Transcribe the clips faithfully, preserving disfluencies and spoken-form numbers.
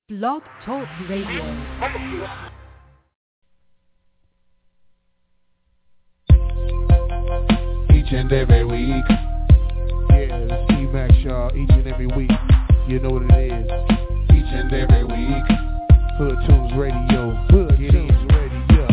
Blog Talk Radio. Each and every week. Yeah, it's E-Max, y'all. Each and every week. You know what it is. Each and every week. Hood Tunes Radio. Hood Tunes Radio.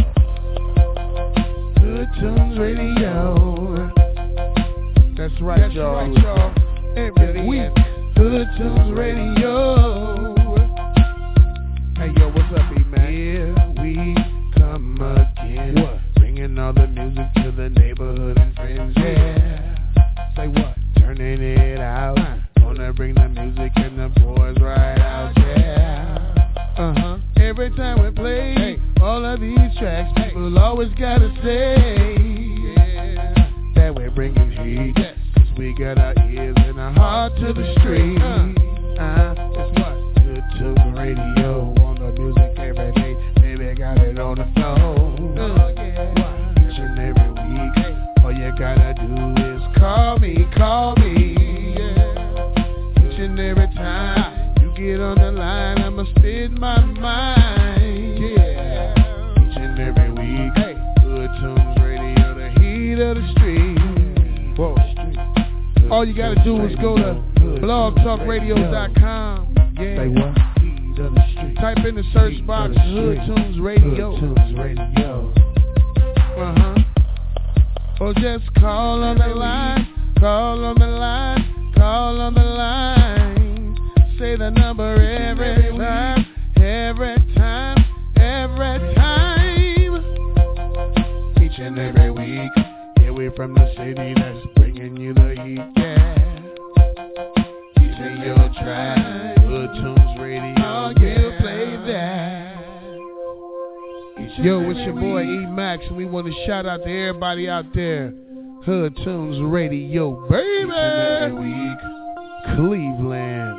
Hood Tunes Radio. That's right, That's y'all. Right, y'all. Every week. Hood Tunes Radio. Hey, yo, what's up, E-Max? Here we come again. What? Bringing all the music to the neighborhood and friends, yeah. Say what? Turning it out. Uh. Gonna bring the music and the boys right out, yeah. Uh-huh. Every time we play hey. all of these tracks, hey. people always gotta say, yeah, that we're bringing heat. Yes. Cause we got our ears and our heart to the street. Uh, uh, it's what? Good Tunes Radio. On the music every day. Baby, got it on the phone. Uh, yeah. Each and every week. Hey. All you gotta do is call me, call me. Yeah. Each and every time you get on the line, I'ma spit my mind. Yeah. Each and every week. Hey. Good Tunes Radio, the heat of the street. Whoa. All you gotta do is go to blog talk radio dot com. Yeah. Say what? Type in the search box Hood Tunes Radio. Hood Tunes Radio. Uh-huh. Or just call on the line. Call on the line. Call on the line. Say the number every time. Every time. Every time. Each and every week. Yeah, we're from the city that's bringing you the heat. Yeah. These are your tracks. Hood Tunes Radio. Yeah, play that. Yo, it's your boy E-Max, and we want to shout out to everybody out there. Hood Tunes Radio, baby. Each and every week. Cleveland.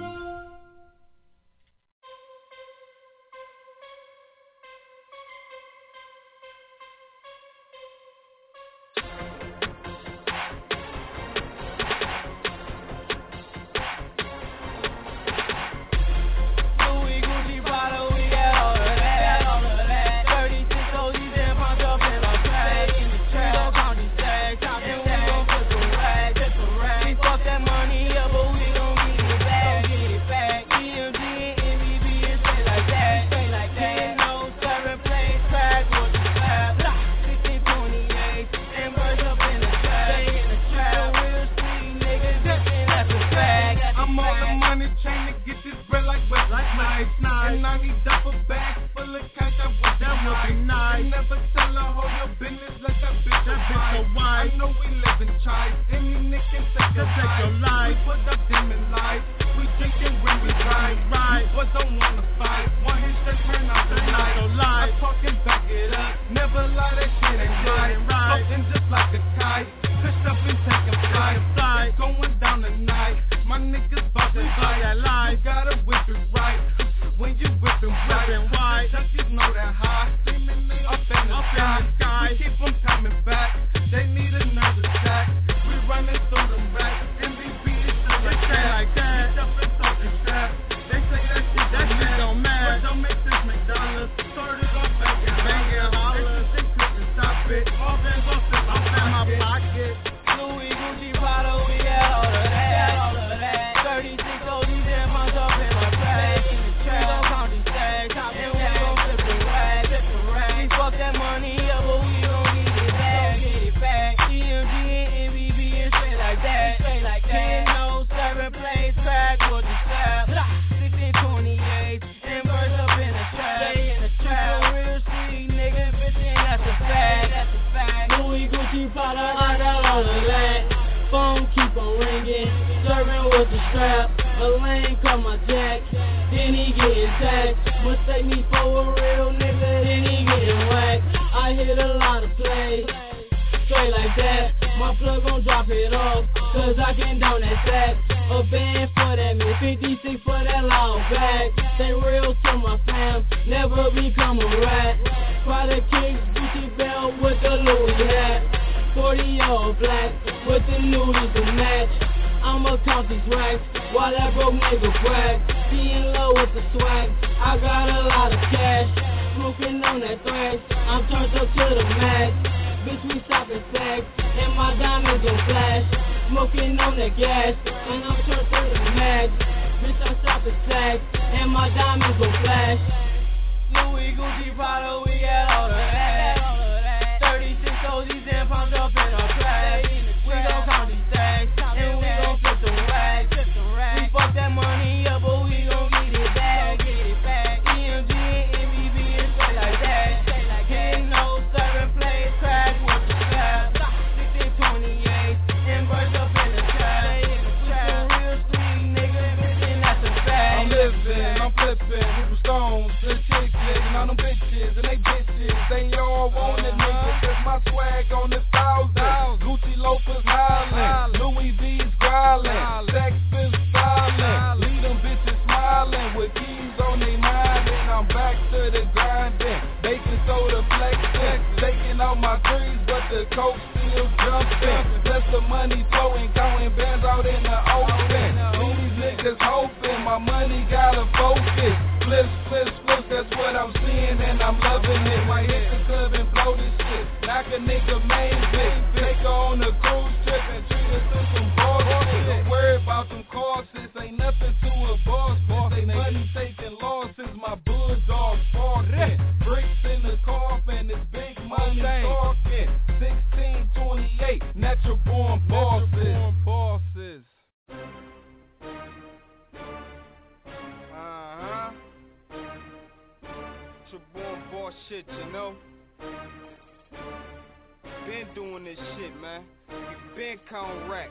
I'ma count these racks while that broke nigga brag. Being low with the swag, I got a lot of cash. Smoking on that thrash, I'm turned up to the max. Bitch, we stopping sacks, and my diamonds gon' flash. Smoking on that gas, and I'm turned to the max. Bitch, I'm stopping sacks, and my diamonds gon' flash. Louis, Gucci, Prada, we got all of that. thirty-six O Gs and pumped up in our trash. We gon' count these stacks, and we gon' flip the racks. We fuck that money up, but we gon' get it back. E M G and M V B is straight like that. Hitting no serving play track with the strap. sixteen twenty-eight and burst up in the trap. Some real sweet niggas, and that's a fact. I'm living, I'm flipping, people stones, the chicks living on them bitches, and they bitches, they all want it, nigga. Cause my swag on the thousand, Gucci loafers hollering, Louis V's growling, sex is silent, leave them bitches smiling with keys on they mind, and I'm back to the grinding, baking soda flexing, taking out my trees, but the coke still jumping, plus the money flowing, counting bands out in the open, these niggas hoping my money gotta focus, flips, flips, flips, that's what I'm seeing, and I'm loving it, might hit the club and blow this shit, knock a nigga main bitch, take her on a cruise trip and treat her to some bullshit, don't worry about them courses, ain't nothing to a boss, boss, ain't money taking losses, my bulldogs barking, bricks in the coffin, it's big money talking, sixteen twenty-eight, natural born bosses. Uh-huh. Natural born boss shit, you know. Been doing this shit, man. You been counting racks.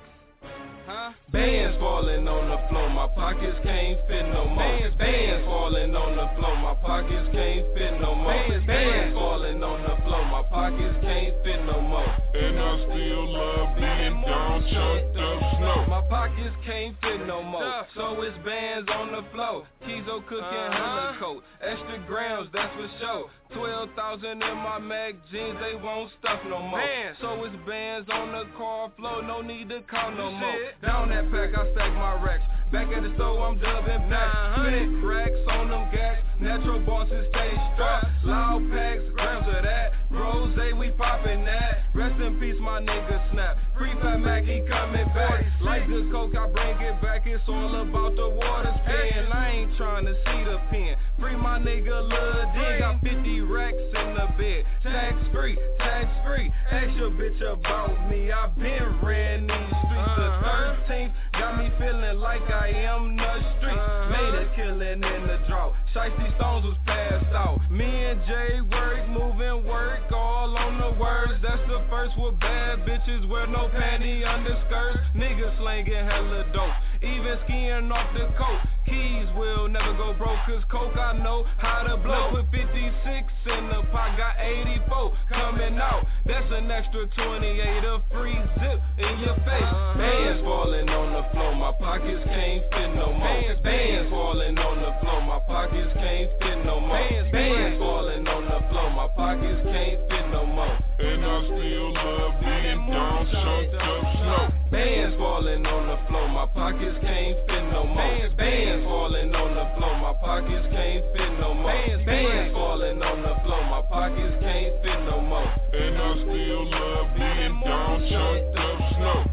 Huh? Bands falling on the floor, my pockets can't fit no more. Bands, bands falling on the floor, my pockets can't fit no more. Bands, bands falling on the floor, my pockets can't fit no more. And I still love being down, chucked up snow. My pockets can't fit no more, so it's bands on the floor. Kizo cooking hella coat, extra grams, that's for sure. Twelve thousand in my mag jeans, they won't stuff no more. Man. So it's bands on the car floor, no need to count no more. Down that pack, I stack my racks. Back at the store, I'm dubbing back. Split racks on them gas. Natural bosses stay strapped. Loud packs, grams of that. Rose, we poppin' that. Rest in peace, my nigga Snap. Free Fat Mac, he coming back. Like good coke, I bring it back. It's all about the water spin. I ain't trying to see the pen. Free my nigga Lil D. Got fifty racks in the bed. Tax free, tax free. Ask your bitch about me. I been ran these streets. The thirteenth got me feeling like I am the street. Made a killing in the drought. Shiesty Stones was passed out. Me and Jay work, moving work, all on the words. That's the first with bad bitches wear no panty underskirts. Niggas slanging hella dope, even skiing off the coat. Keys will never go broke, cause coke I know how to blow. Put fifty-six in the pot, got eighty-four coming out. That's an extra twenty-eight, a free zip in your face. Bands falling on the floor, my pockets can't fit no more. Bands falling on the floor, my pockets can't fit no more. Bands falling on the floor, my pockets can't fit no more. And I still love being down, chucked up snow. Bands falling on the floor, my pockets can't fit no more. Bands falling on the floor, my pockets can't fit no more. Bands falling on the floor, my pockets can't fit no more. And I still love being down, chucked up snow.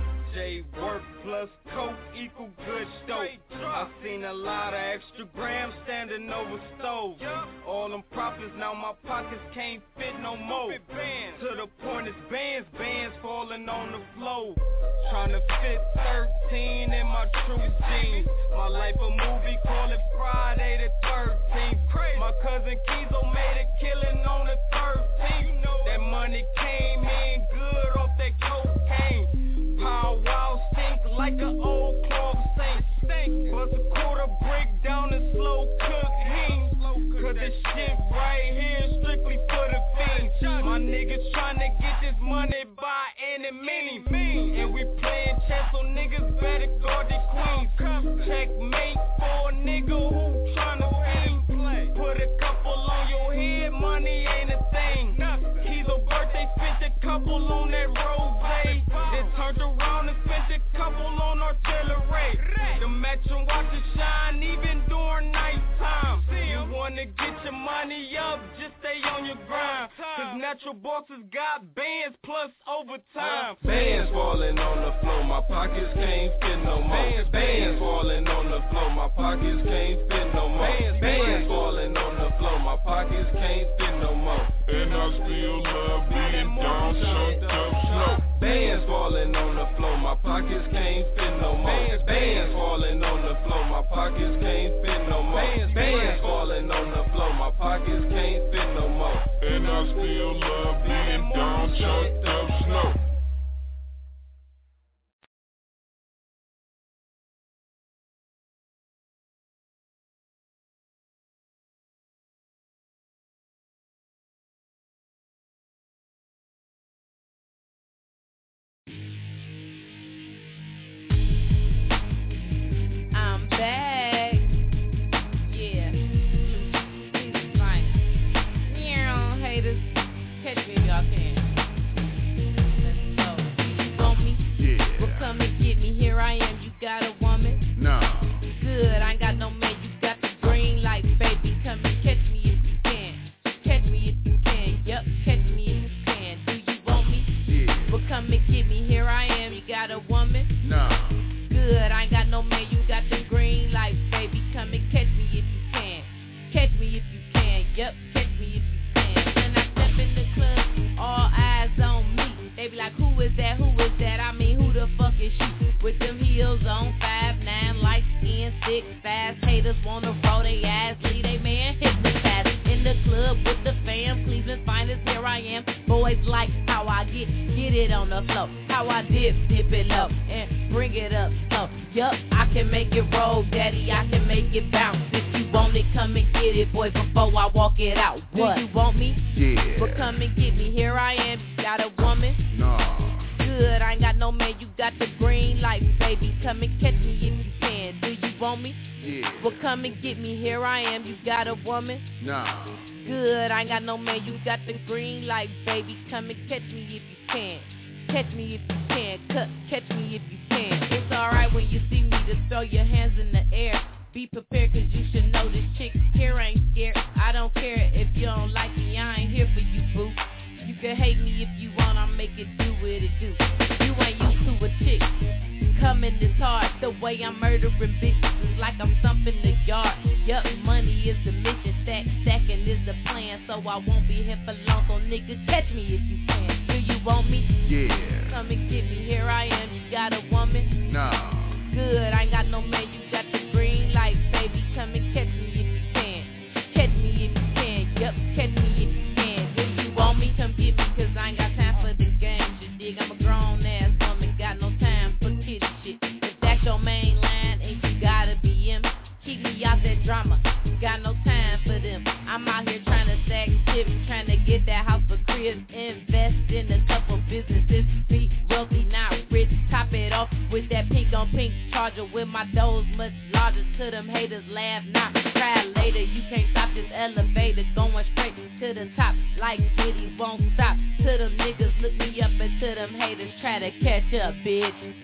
J work plus coke equal good dope. I seen a lot of extra grams standing over stoves. All them profits, now my pockets can't fit no more. To the point it's bands, bands falling on the floor. Tryna fit thirteen in my true jeans. My life a movie, call it Friday the thirteenth. My cousin Kizo made a killing on the thirteenth. That money came in good off that cocaine. Pow wow stink like an old clog saint. Bust a quarter break down and slow cook hing. Cause this shit right here is strictly for the fiends. My niggas tryna get this money by any means. And we playing chess, so niggas better guard the queens. Checkmate for a nigga who tryna fiend. Put a couple on your head, money ain't a thing. He's a birthday, spent a couple on that rose. Then turned around and spent a couple on our wanna get your money up, just stay on your grind. Cause natural bosses got bands plus overtime. Bands falling on the floor, my pockets can't fit no more. Bands falling on the floor, my pockets can't fit no more. Bands falling on the floor, my pockets can't fit no more. And I still love being down, chunked up, slow. Bands falling on the floor, my pockets can't fit no more. Bands falling on the floor, my pockets can't fit no more. Bands falling on the floor, my pockets can't fit no more. And I still love being down, chunked up, slow. No man, you got the green light, baby. Come and catch me if you can. Catch me if you can. Cut, catch me if you can. It's alright when you see me, just throw your hands in the air. Be prepared, cause you should know this chick here ain't scared. I don't care if you don't like me, I ain't here for you, boo. You can hate me if you want, I'll make it do what it do. You ain't used to a chick coming this hard. The way I'm murdering bitches is like I'm thumping the yard. Yup, money is the mission, stack, stacking is the plan. So I won't be here for long, so niggas catch me if you can. Do you want me? Yeah. Come and get me, here I am. You got a woman? No. Good, I ain't got no man, you got the green light, baby. Come and catch me if you can. Catch me if you can, yup, catch me if you can. Do you want me? Come get me, cause I ain't got time for this game. You dig, I'm a grown ass woman, got no time for kitty shit. If that's your main line, and you gotta be him, keep me out that drama, got no time for them. I'm out here trying to stack chips, trying to get that house for cribs, invest in a couple businesses, be wealthy, not rich, top it off with that pink on pink charger, with my doors much larger, to them haters laugh, not cry later. You can't stop this elevator, going straight to the top, like Diddy won't stop, to them niggas look me up, and to them haters try to catch up, bitch.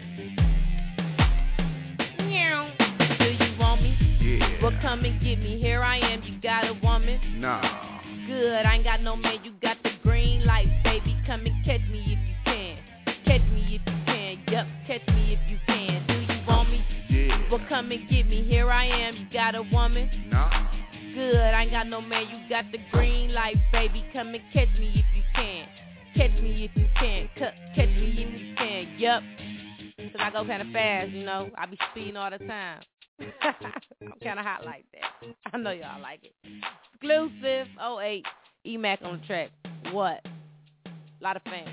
Do you want me? Yeah. Well, come and get me, here I am, you got a woman? No. Good, I ain't got no man, you got the green light, baby. Come and catch me if you can. Catch me if you can, yup, catch me if you can. Do you want me? Yeah. Well, come and get me, here I am, you got a woman? No. Good, I ain't got no man, you got the green light, baby. Come and catch me if you can. Catch me if you can, cut, catch me if you can, yup. Cause I go kinda fast, you know, I be speeding all the time. I'm kinda hot like that. I know y'all like it. Exclusive oh eight, E-Mac on the track. What? Lot of fans.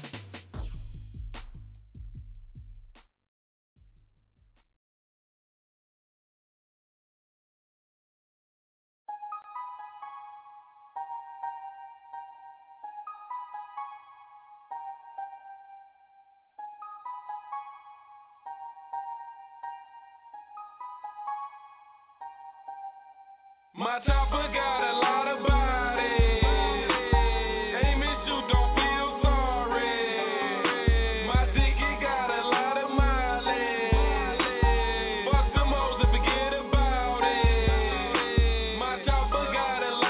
My chopper got a lot of body. Ain't miss you, don't feel sorry. My ticket got a lot of mileage. Fuck them hoes and forget about it. My chopper got a lot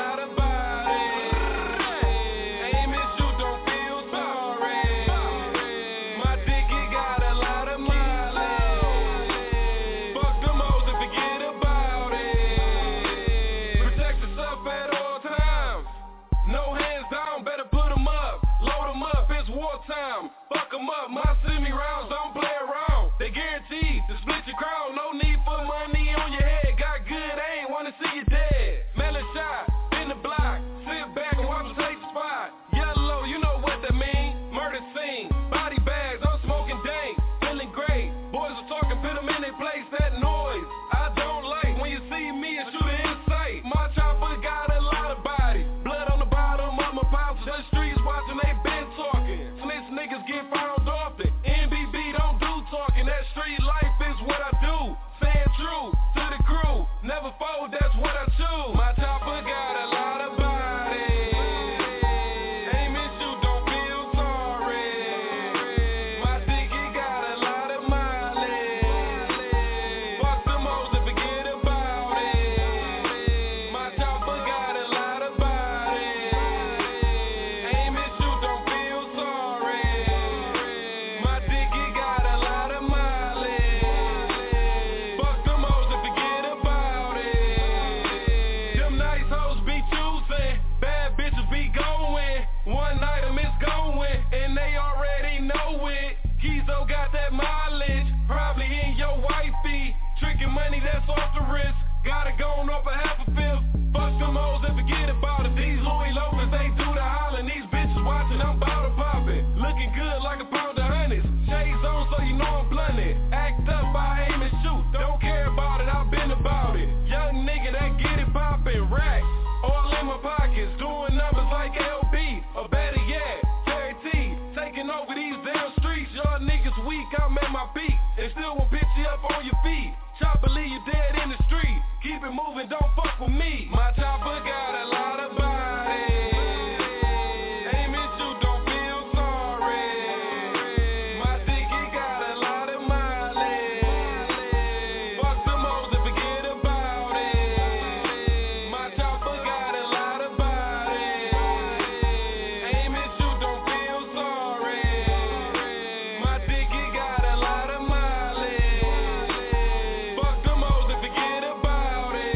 These hoes be choosing, bad bitches be going. One item is going, and they already know it. Kizo got that mileage, probably in your wifey. Tricking money that's off the wrist, gotta go on up a half a fifth. Fuck them hoes and forget about it. These Louis Lopez, they do the hollering. These bitches watching, I'm bout to pop it. Looking good like a pound of honeys. Shades on so you know I'm blunted. Act up, I aim and shoot. Don't care about it, I've been about it. Young nigga that get it poppin', rack. All in my pockets, doing numbers like L B. Or better yet, Terry T. Taking over these damn streets. Y'all niggas weak, I'm at my peak. And still won't pitch you up on your feet. Chopper leave you dead in the street. Keep it moving, don't fuck with me. My chopper got a lot of body. Aim and shoot, don't feel sorry. My dick, it got a lot of mileage. Fuck them hoes and forget about it. My chopper got a lot of body. Aim and shoot, don't feel sorry. My dick, it got a lot of mileage. Fuck them hoes and forget about it.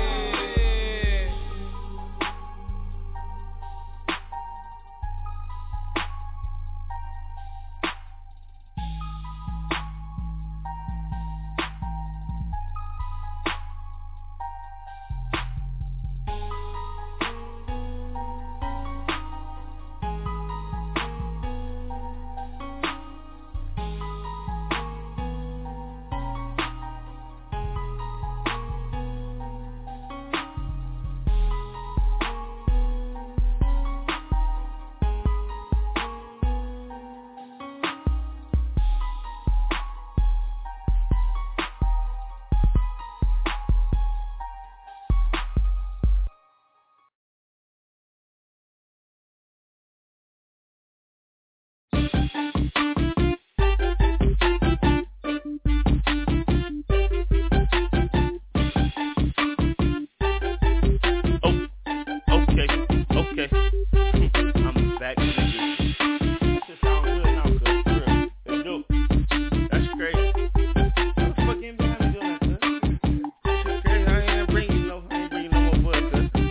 Okay, okay. I'm back, niggas. That shit sound good now, cuz. For real. It do. That's crazy. What the fuck ain't behind me doing that, cuz? Shit crazy. I ain't bringing no, I ain't bringing no more blood,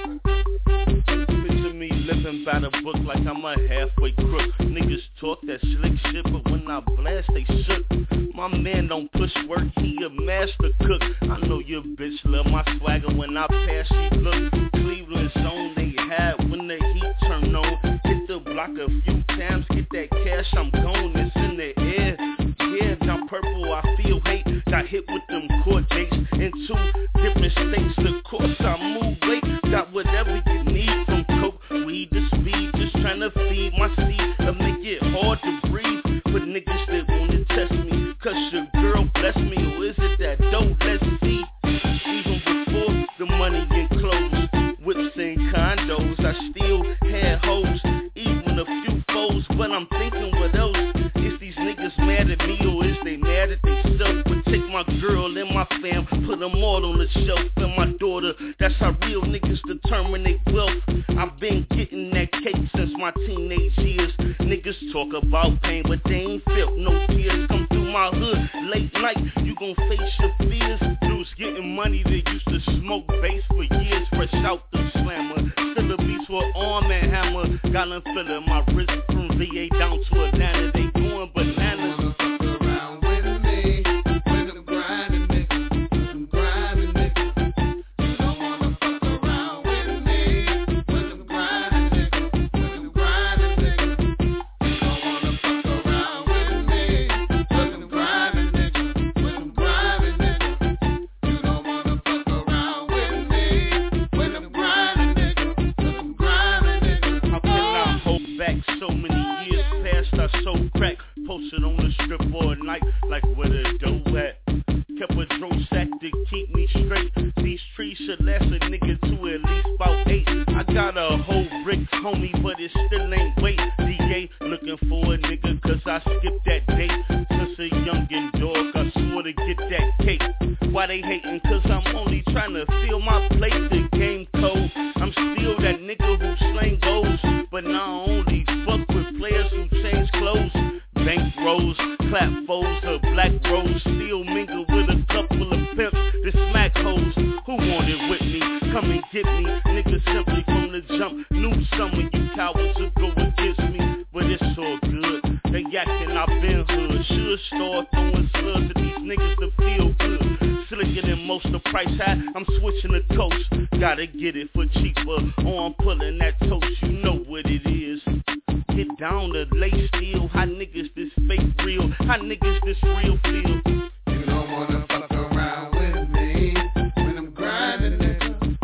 cuz. Picture me living by the book like I'm a halfway crook. Niggas talk that slick shit, but when I blast, they shook. My man don't push work, he a master cook. I know your bitch love my swagger when I pass, she look. Cleveland zone, they had when the heat turn on. Hit the block a few times, get that cash, I'm gone, it's in the air. Yeah, I'm purple, I feel hate. Got hit with them court dates in two different states. Of course I move weight, got whatever you need from coke, weed to speed. Just tryna feed my seed, to make it hard to breathe. But niggas that wanna test me, cause your girl bless me, or is it that dope? Let's see. Even before the money and clothes, whips and condos, I still had hoes, even a few foes. But I'm thinking, what else? Is these niggas mad at me, or is they mad at themselves? But take my girl and my fam, put them all on the shelf. And my daughter, that's how real niggas determine their wealth. I've been getting that cake since my teenage years. Niggas talk about pain, but they ain't felt no tears. Come through my hood late night, you gon' face your fears. Dudes getting money, they used to smoke bass for years. Fresh out the slammer, still a beast with arm and hammer. Got them feeling my wrist from V A down to Atlanta. They going bananas. Posted on the strip all night, like where the dough at. Kept a dro sack to keep me straight. These trees should last a nigga to at least about eight. I got a whole brick, homie, but it still ain't weight. D A looking for a nigga, cause I skipped that date. Since a youngin' dog, I swore to get that cake. Why they hating? Cause I'm only trying to fill my plate. The game cold, I'm still that nigga who slang goals. But now I only fuck with players who change clothes. Bank rolls, clap foes, a black rose. Still mingle with a couple of pimps that smack hoes. Who want it with me? Come and get me. Niggas simply from the jump. Knew some of you cowards would go against me, but it's all good. They yakking, I've been hood. Should start throwing slugs at these niggas to feel good. Slicker than most, the price high, I'm switching the coast. Gotta get it for cheaper, or I'm pulling that toast. You know what it is. Get down to lay still. How niggas this fake real? How niggas this real feel? You don't wanna fuck around with me when I'm grinding it.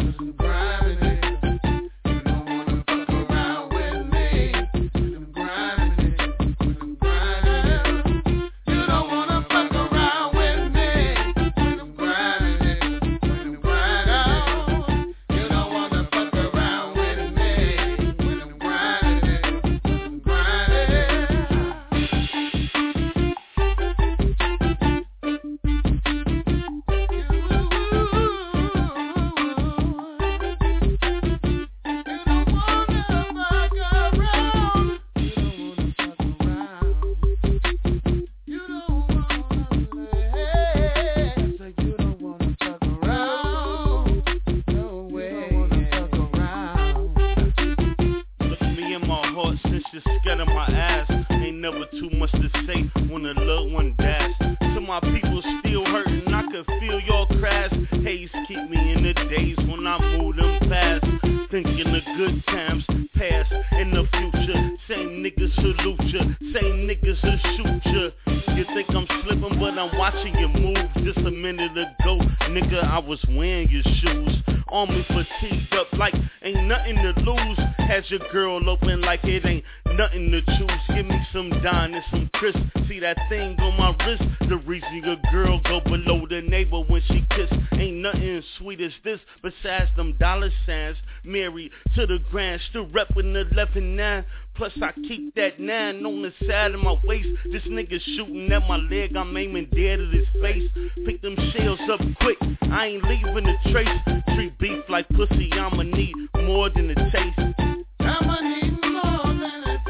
Your girl open like it ain't nothing to choose. Give me some Don and some crisp. See that thing on my wrist? The reason your girl go below the neighbor when she kiss. Ain't nothing as sweet as this besides them dollar signs. Married to the grand, still reppin' the eleven nine. Plus I keep that nine on the side of my waist. This nigga shooting at my leg, I'm aiming dead at his face. Pick them shells up quick, I ain't leaving a trace. Treat beef like pussy, I'ma need more than a taste. I'ma need more than a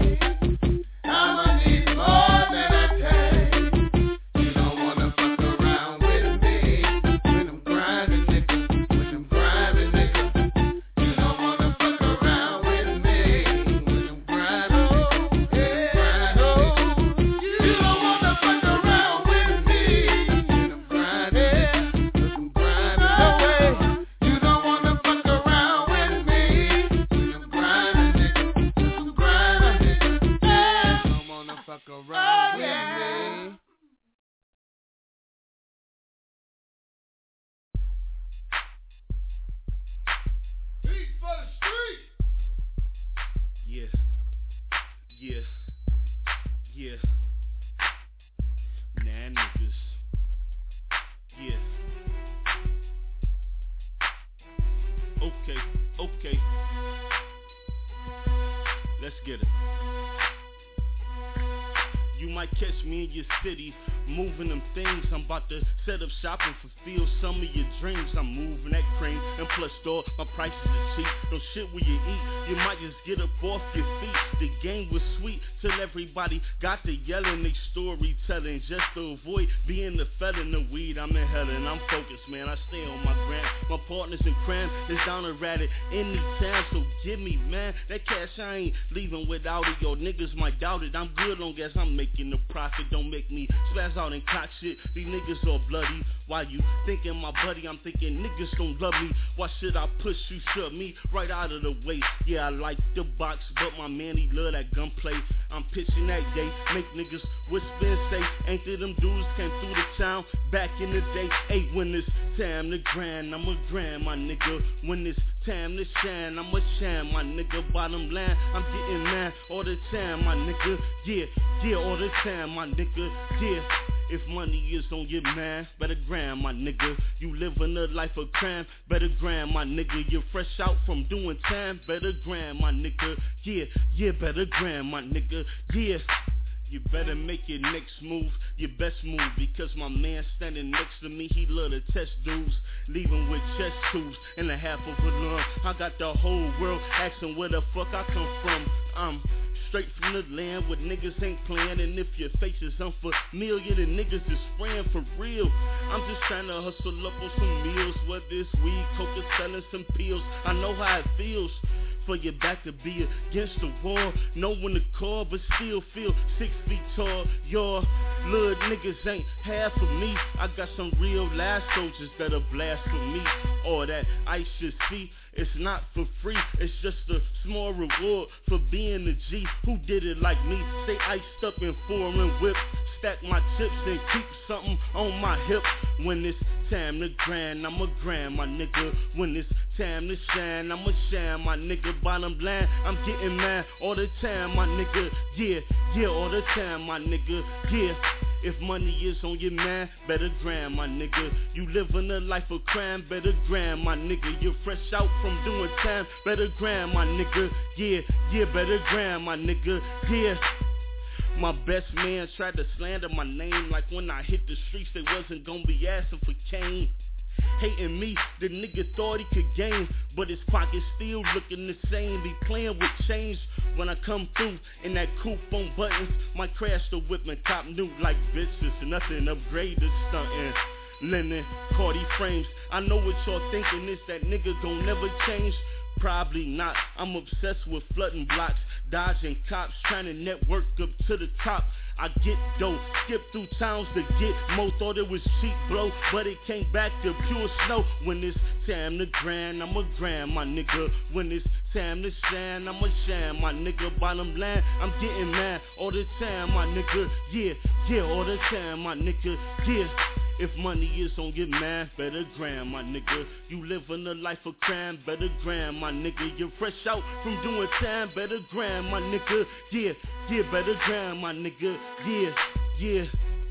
taste. I'ma need more than a taste. You don't wanna fuck around with me when I'm grinding, nigga. When I'm grinding, nigga. You don't wanna fuck around with me when I'm grinding, yeah. Grinding, you don't wanna fuck around with me when I'm grinding, when I'm grinding. No way. You don't wanna fuck around with me. Fuck around with me. Beat for the street. Yeah, yeah, yeah. Nah, niggas. Yeah. Okay, okay. Let's get it. You might catch me in your city, moving them things. I'm about to set up shop and fulfill some of your dreams. I'm moving that cream, and plus store, my prices are cheap. No shit where you eat, you might just get up off your feet. The game was sweet till everybody got to yelling. They storytelling just to avoid being the felon. The weed, I'm in hell and I'm focused, man. I stay on my grind. My partners in crime is down to rat it anytime, so give me, man, that cash I ain't leaving without it. Yo, niggas might doubt it. I'm good on gas, I'm making the profit. Don't make me spaz out and cock shit. These niggas all bloody. Why you thinking my buddy? I'm thinking niggas don't love me. Why should I push you? Shut me right out of the way. Yeah, I like the box, but my man, he love that gunplay. I'm pitching that day, make niggas whisper and say, ain't there them dudes came through the town back in the day? Hey, when it's time to grind, I'm a grind, my nigga. When it's time to shine, I'm a shine, my nigga. Bottom line, I'm getting mad all the time, my nigga. Yeah, yeah, all the time, my nigga. Yeah. If money is on your mind, better grind, my nigga. You living a life of crime, better grind, my nigga. You're fresh out from doing time, better grind, my nigga. Yeah, yeah, better grind, my nigga. Yeah. You better make your next move, your best move, because my man standing next to me, he love to test dudes, leaving with chest tubes and a half of a lung. I got the whole world asking where the fuck I come from. I'm straight from the land where niggas ain't playing. And if your face is unfamiliar, then niggas is spraying for real. I'm just trying to hustle up on some meals, whether it's weed, coke, or selling some pills. I know how it feels for your back to be against the wall. Know when to call, but still feel six feet tall. Your little niggas ain't half of me. I got some real last soldiers that'll blast for me. All that I should see, it's not for free. It's just a small reward for being the G who did it like me. Stay iced up in foreign whip, stack my chips and keep something on my hip. When it's time to grind, I'ma grind, my nigga. When it's time to shine, I'ma shine, my nigga. Bottom line, I'm getting mad all the time, my nigga. Yeah, yeah, all the time, my nigga. Yeah. If money is on your mind, better grind, my nigga. You living a life of crime, better grind, my nigga. You're fresh out from doing time, better grind, my nigga. Yeah, yeah, better grind, my nigga. Yeah. My best man tried to slander my name, like when I hit the streets they wasn't gonna be asking for cane. Hating me, the nigga thought he could gain, but his pockets still looking the same. Be playing with change when I come through in that coupe on buttons. Might crash the whip and cop new like bitches. Nothing upgrade to stuntin'. Linen, Cardi frames. I know what y'all thinking is that nigga gon' never change. Probably not. I'm obsessed with flooding blocks, dodging cops, trying to network up to the top. I get dope, skip through towns to get more. Thought it was cheap, bro, but it came back to pure snow. When it's time to grind, I'ma grind, my nigga. When it's time to shine, I'ma shine, my nigga. Bottom line, I'm getting mad all the time, my nigga. Yeah, yeah, all the time, my nigga. Yeah. If money is on your mind, better grind, my nigga. You living a life of crime, better grind, my nigga. You're fresh out from doing time, better grind, my nigga. Yeah, yeah, better grind, my nigga. Yeah, yeah.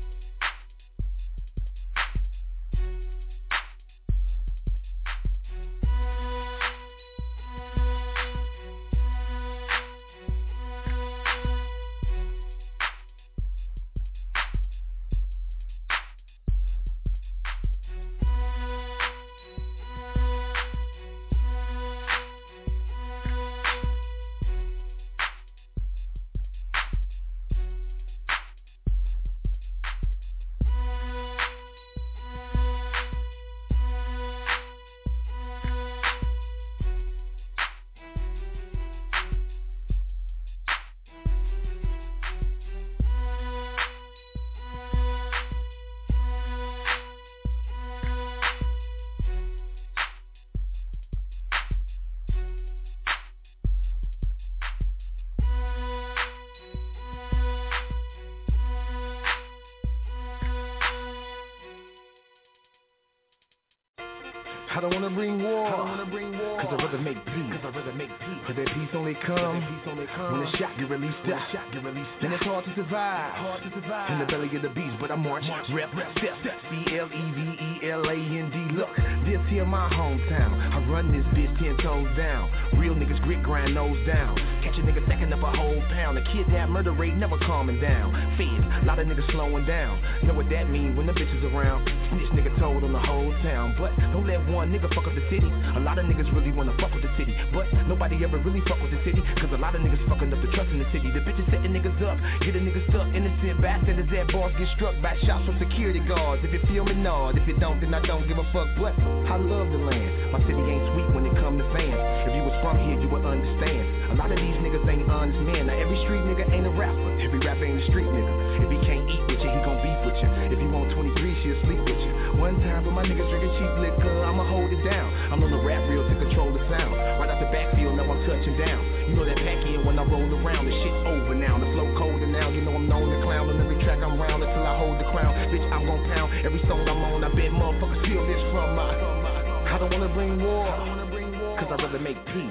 I don't wanna bring war, I don't wanna bring war, cause I'd rather make peace, cause I'd rather make peace, cause that peace only come, peace only come when the shot get released, when the shot get released, and it's hard to survive, hard to survive, in the belly of the beast, but I march, march rep, rep, step, step, C L E V E L A N D, look, this here my hometown, I run this bitch ten toes down, real niggas grit, grind nose down, catch a nigga stacking up a whole pound, the kidnap murder rate never calming down, feds, a lot of niggas slowing down, know what that mean when the bitches around, snitch nigga told on the whole town, but don't let one nigga fuck up the city. A lot of niggas really wanna fuck with the city, but nobody ever really fuck with the city, cause a lot of niggas fucking up the trust in the city. The bitches setting niggas up, get a nigga stuck, innocent bystanders at bars get struck by shots from security guards. If you feel me, nod. If you don't, then I don't give a fuck, but I love the land. My city ain't sweet when it come to fans. If you was from here, you would understand. A lot of these niggas ain't honest men. Now every street nigga ain't a rapper, every rapper ain't a street nigga. If he can't eat with you, he gon' beef with you. If you want twenty-three, she'll sleep with you. One time for my niggas drinking cheap liquor, I'ma hold it down. I'm on the rap reel to control the sound. Right out the backfield, now I'm touching down. You know that pack in when I roll around. The shit's over now, the flow colder now. You know I'm known to clown. On every track I'm round until I hold the crown. Bitch, I'm gon' pound every song I'm on. I bet motherfuckers feel this from my. I don't wanna bring war, cause I'd rather make peace.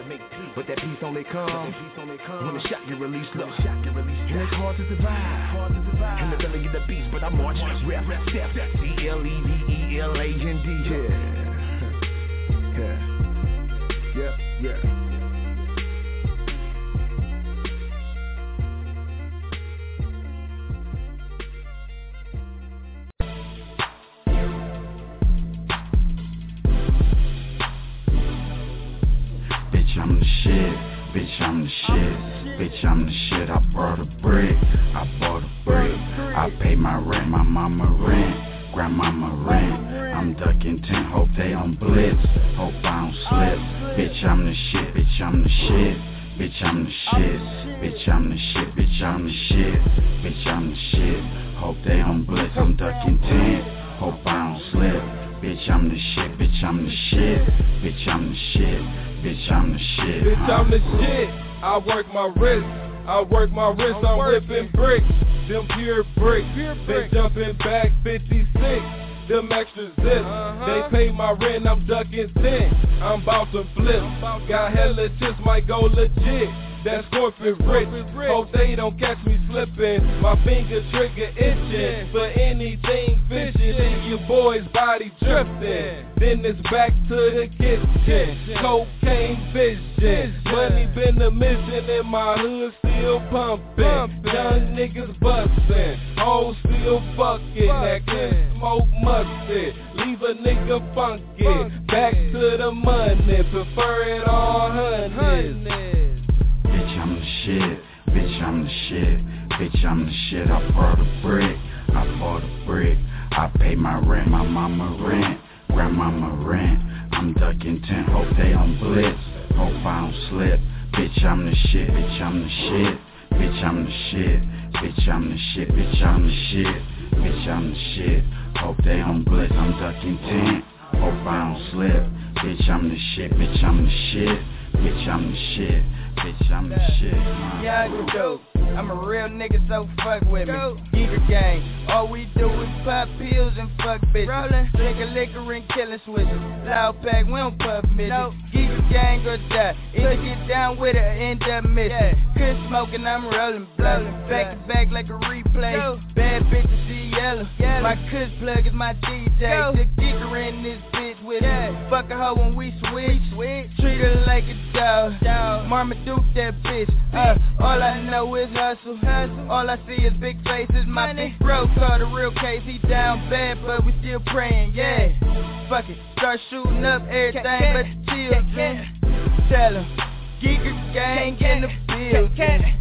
But that peace only comes when the shot get released. Look, and it's hard to survive in the belly of the beast, but I march, rap, step, C L E V E L A N D. Yeah. Yeah, yeah. Bitch, I'm the shit. bitch, I'm the shit. Bitch, I'm the shit. I brought a brick, I bought a brick. I pay my rent, my mama rent, grandmama rent. I'm ducking tent, hope they on blitz, hope I don't slip. Bitch, I'm the shit, bitch, I'm the shit. Bitch, I'm the shit. Bitch, I'm the shit, bitch, I'm the shit. Bitch, I'm the shit. Hope they on blitz, I'm ducking tent, hope I don't slip. Bitch, I'm the shit, bitch, I'm the shit. Bitch, I'm the shit. Bitch, I'm the shit. Bitch, huh? I'm the shit. I work my wrist. I work my wrist. I'm whipping bricks. Them pure bricks. They jumping back fifty-six. Them extra zips. They pay my rent. I'm ducking ten. I'm about to flip. Got hella chips. Might go legit. That's corporate rich. Hope they don't catch me slipping. My finger trigger itching for anything fishing. And your boy's body drifting. Then it's back to the kitchen. Cocaine vision. Money been a mission and my hood still pumping. Young niggas bustin'. Hoes still fucking. That good smoke mustard. Leave a nigga funky. Back to the money. Prefer it all hundreds. Bitch, I'm the shit. Bitch, I'm the shit. Bitch, I'm the shit. I brought a brick. I bought a brick. I pay my rent, my mama rent, grandmama rent. I'm ducking tent, hope they on blitz, hope I don't slip. Bitch, I'm the shit. Bitch, I'm the shit. Bitch, I'm the shit. Bitch, I'm the shit. Bitch, I'm the shit. Bitch, I'm the shit. Hope they on blitz. I'm ducking tent, hope I don't slip. Bitch, I'm the shit. Bitch, I'm the shit. Bitch, I'm the shit. Bitch, I'm the shit. Uh. Yeah, I dope. I'm a real nigga, so fuck with me. Geeker gang, all we do is pop pills and fuck bitches. Rollin', drinkin' liquor and killin' switches. Loud pack, we don't puff midgets. Nope. Geeker gang or die. Either get down with it or end up missing. Yeah. Quit smoking, I'm rollin', blowin'. Back to back like a replay. Go. Bad bitches see yellow. yellow. My cuss plug is my D J. Go. The geeker in this bitch with yeah. me. Fuck a hoe when we switch. switch. Treat her like a dog. dog. Marmaduke that bitch. Uh, all I know is hustle. hustle. All I see is big faces. My big bro called a real case. He down bad, but we still praying. Yeah. Fuck it. Start shooting up everything but the children. Tell him. Geeker gang in the building.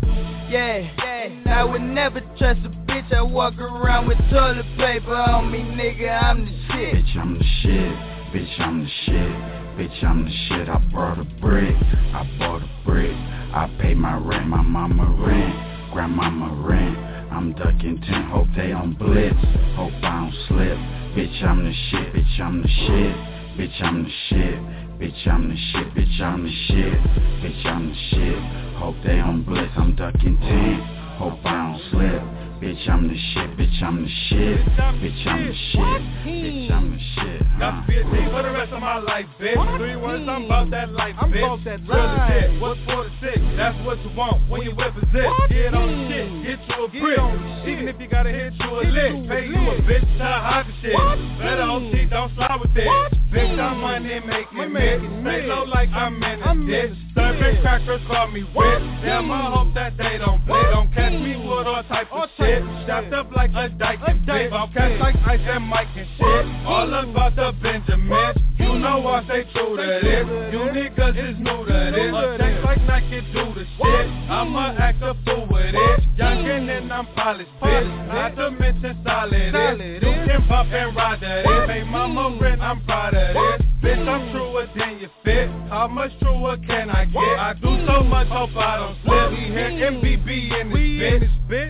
Yeah. I would never trust a bitch. I walk around with toilet paper on me, nigga. I'm the shit. Bitch, I'm the shit. Bitch, I'm the shit. Bitch, I'm the shit. I brought a brick. I bought a brick. I pay my rent, my mama rent, grandmama rent. I'm ducking tent, hope they on blitz, hope I don't slip. Bitch, I'm the shit. Bitch, I'm the shit. Bitch, I'm the shit. Bitch, I'm the shit. Bitch, I'm the shit. Bitch, I'm the shit. Hope they on blitz. I'm ducking tent, hope I don't slip. Bitch, I'm the shit. Bitch, I'm the shit. Bitch, I'm the shit. Bitch, I'm the shit. Got to be a G for the rest of my life, bitch. Three words, I'm about that life, bitch. I'm about that life. Shit. What's for the six? That's what you want when you whip a zip. Get on the shit, get you a brick. Even if you gotta hit you a lick, pay you a bitch to hide the shit. Better hope she don't slide with it. Bitch, I'm money making mix. Stay low like I'm in a ditch. Serving crackers call me wet. Damn, I hope that they don't play. Don't catch me with all type of shit. Shot up like a dyke and bitch. I'll catch like Ice and Mike and shit. All about the Benjamin. You know I stay true to this. You niggas is new to this. A text like Nike do the shit. I'ma act a fool with it. Youngin' and I'm polished, bitch. Not to mention solid it. You can pop and ride at it. Hey mama rent, I'm proud of this. Bitch, I'm truer than you fit. How much truer can I get? I do so much, hope I don't slip. We here M B B in this bitch.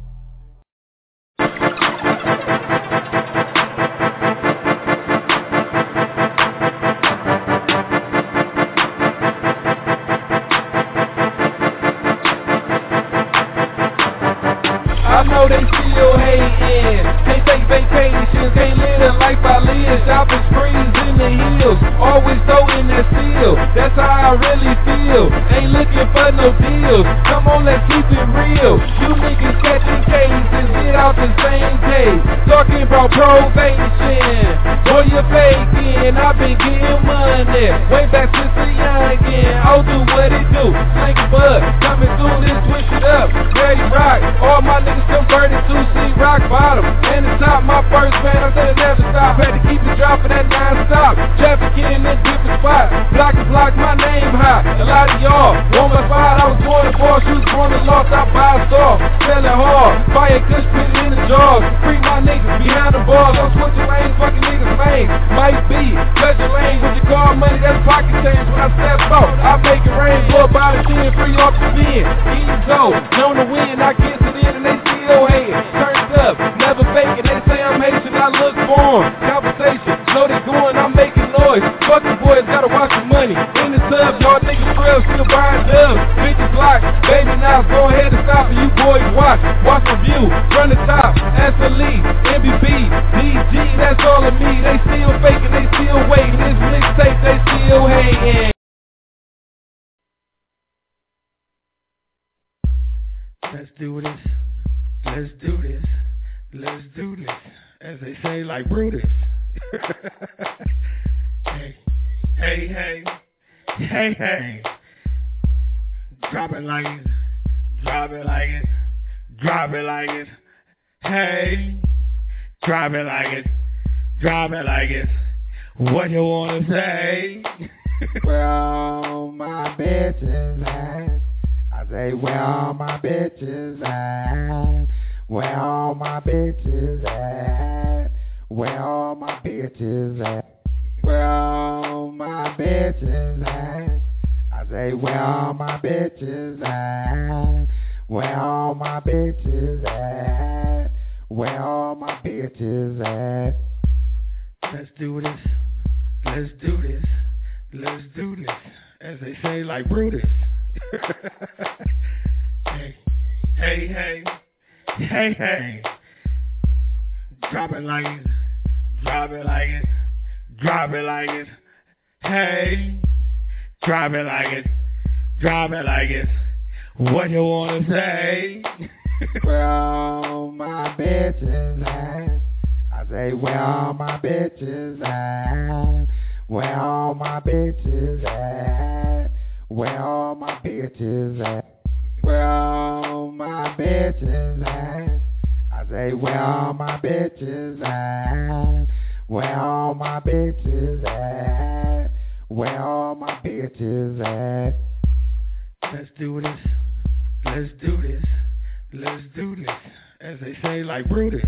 I know they still hating. Can't take vacations, can't live the life I live. Shopping sprees in the hills, always throwing that seal. That's how I really feel. Ain't looking for no deals. Come on, let's keep it real. You niggas catching cases, get out the same day. Talking about probation. Boy, you're faking. I've been getting money way back since the youngin'. I'll do what it do. Sling bud, coming through this, twist it up. Ready rock, all my niggas converted to see rock bottom. And the top, my first man, I'm gonna never stop. Had to keep it dropping that non-stop. Traffic in a different spot. Block to block, my name high. got a lot of y'all. One by five, I was born to ball. She was born to lost, I buy a star. Selling hard, fire kush, put it in the jars. Free my niggas behind the bars. I'm switching lanes, fucking niggas lame. Might be, touch your lane with your car money, that's pocket change. When I step out, I make it rain. Go about it, ten, free off the bin. Easy, known to win, I get it in and they still hating. Turned up, never faking. They say I'm Haitian, I look for 'em. Conversation, know they going, I'm making noise. Fuck the boys, gotta watch the money. In the tub, y'all niggas real, still buying dubs. Bitches block, baby now, go ahead and stop and you boys watch. Watch my view, run the top, S L E, M B B, D G, that's all of me. They still faking, they still waiting. This mixtape, they still hating. Let's do this. Let's do this. Let's do this. As they say, like Brutus. Hey, hey, hey, hey, hey. Drop it like it. Drop it like it. Drop it like it. Hey. Drop it like it. Drop it like it. What you wanna say? Where all my bitches at? I say, where all my bitches at? Where all my bitches at? Where all my bitches at? Where all my bitches at? I say, where all my bitches at? Where all my bitches at? Where all my bitches at? Let's do this. Let's do this. Let's do this. As they say, like Brutus. Hey, hey, hey, hey, hey. Drop it like it. Drop it like it. Drop it like it. Hey. Drop it like it. Drop it like it. What you wanna say? Where all my bitches at? I say, where all my bitches at? Where all my bitches at? Where all my bitches at? Where all my bitches at? I say, where all my bitches at? Where all my bitches at? Where all my bitches at? Let's do this. Let's do this. Let's do this. As they say, like Brutus.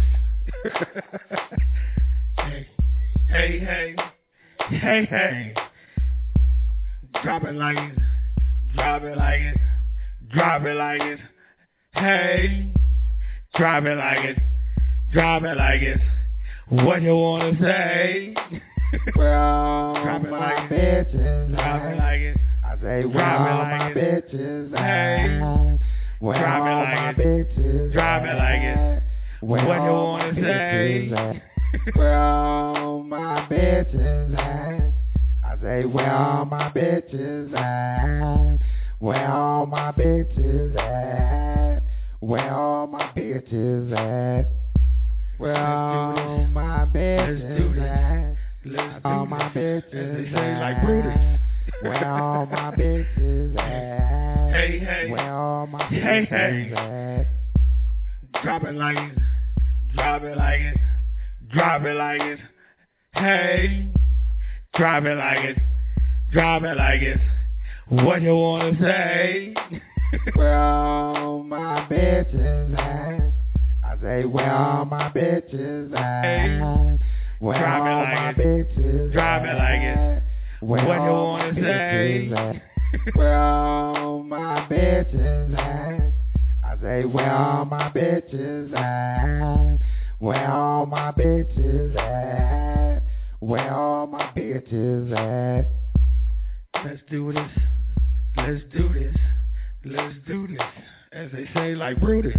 Hey, hey, hey, hey, hey. Drop it like it. Drop it like it. Drop it like it. Hey. Drop it like it. Drop it like it. What you wanna say? Where all Drop it my like bitches it. Drop at? it like it. I say, where Drop it all like my it. bitches Hey. at? Where Drop it all like my it. bitches Drop it like it. at? Where What you all wanna my say? bitches at? Where all my bitches at? I say, where all my bitches at? Where all my bitches at? Where all my bitches at? Where all my bitches at? Let's All do my this. As bitches they say, like at? Brutus. Where all my bitches at? Hey, hey. Where all my Hey, bitches hey. at? Drop it like it. Drop it like it. Drop it like it. Hey. Drop it like it. Drop it like it. What you wanna say? Where all my bitches at? I say, where all my bitches at? Where Drop it all like my it. bitches Drop it like it. at? Where What you all wanna my say? bitches at? Where all my bitches at? I say, where all my bitches at? Where all my bitches at? Where all my bitches at? Let's do this. Let's do this. Let's do this. As they say, like Brutus.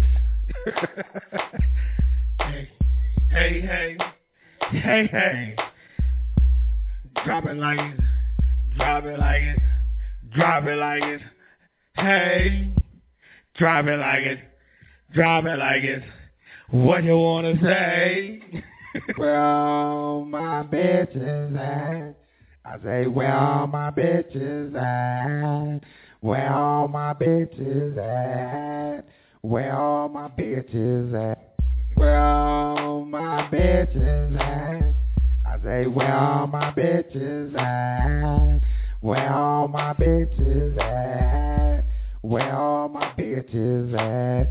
Hey, hey, hey, hey, hey. Drop it like it. Drop it like it. Drop it like it. Hey. Drop it like it. Drop it like it. What you wanna say? Where all my bitches at? I say, where all my bitches at? Where all my bitches at? Where all my bitches at? Where all my bitches at? I say, where all my bitches at? Where all my bitches at? Where all my bitches at?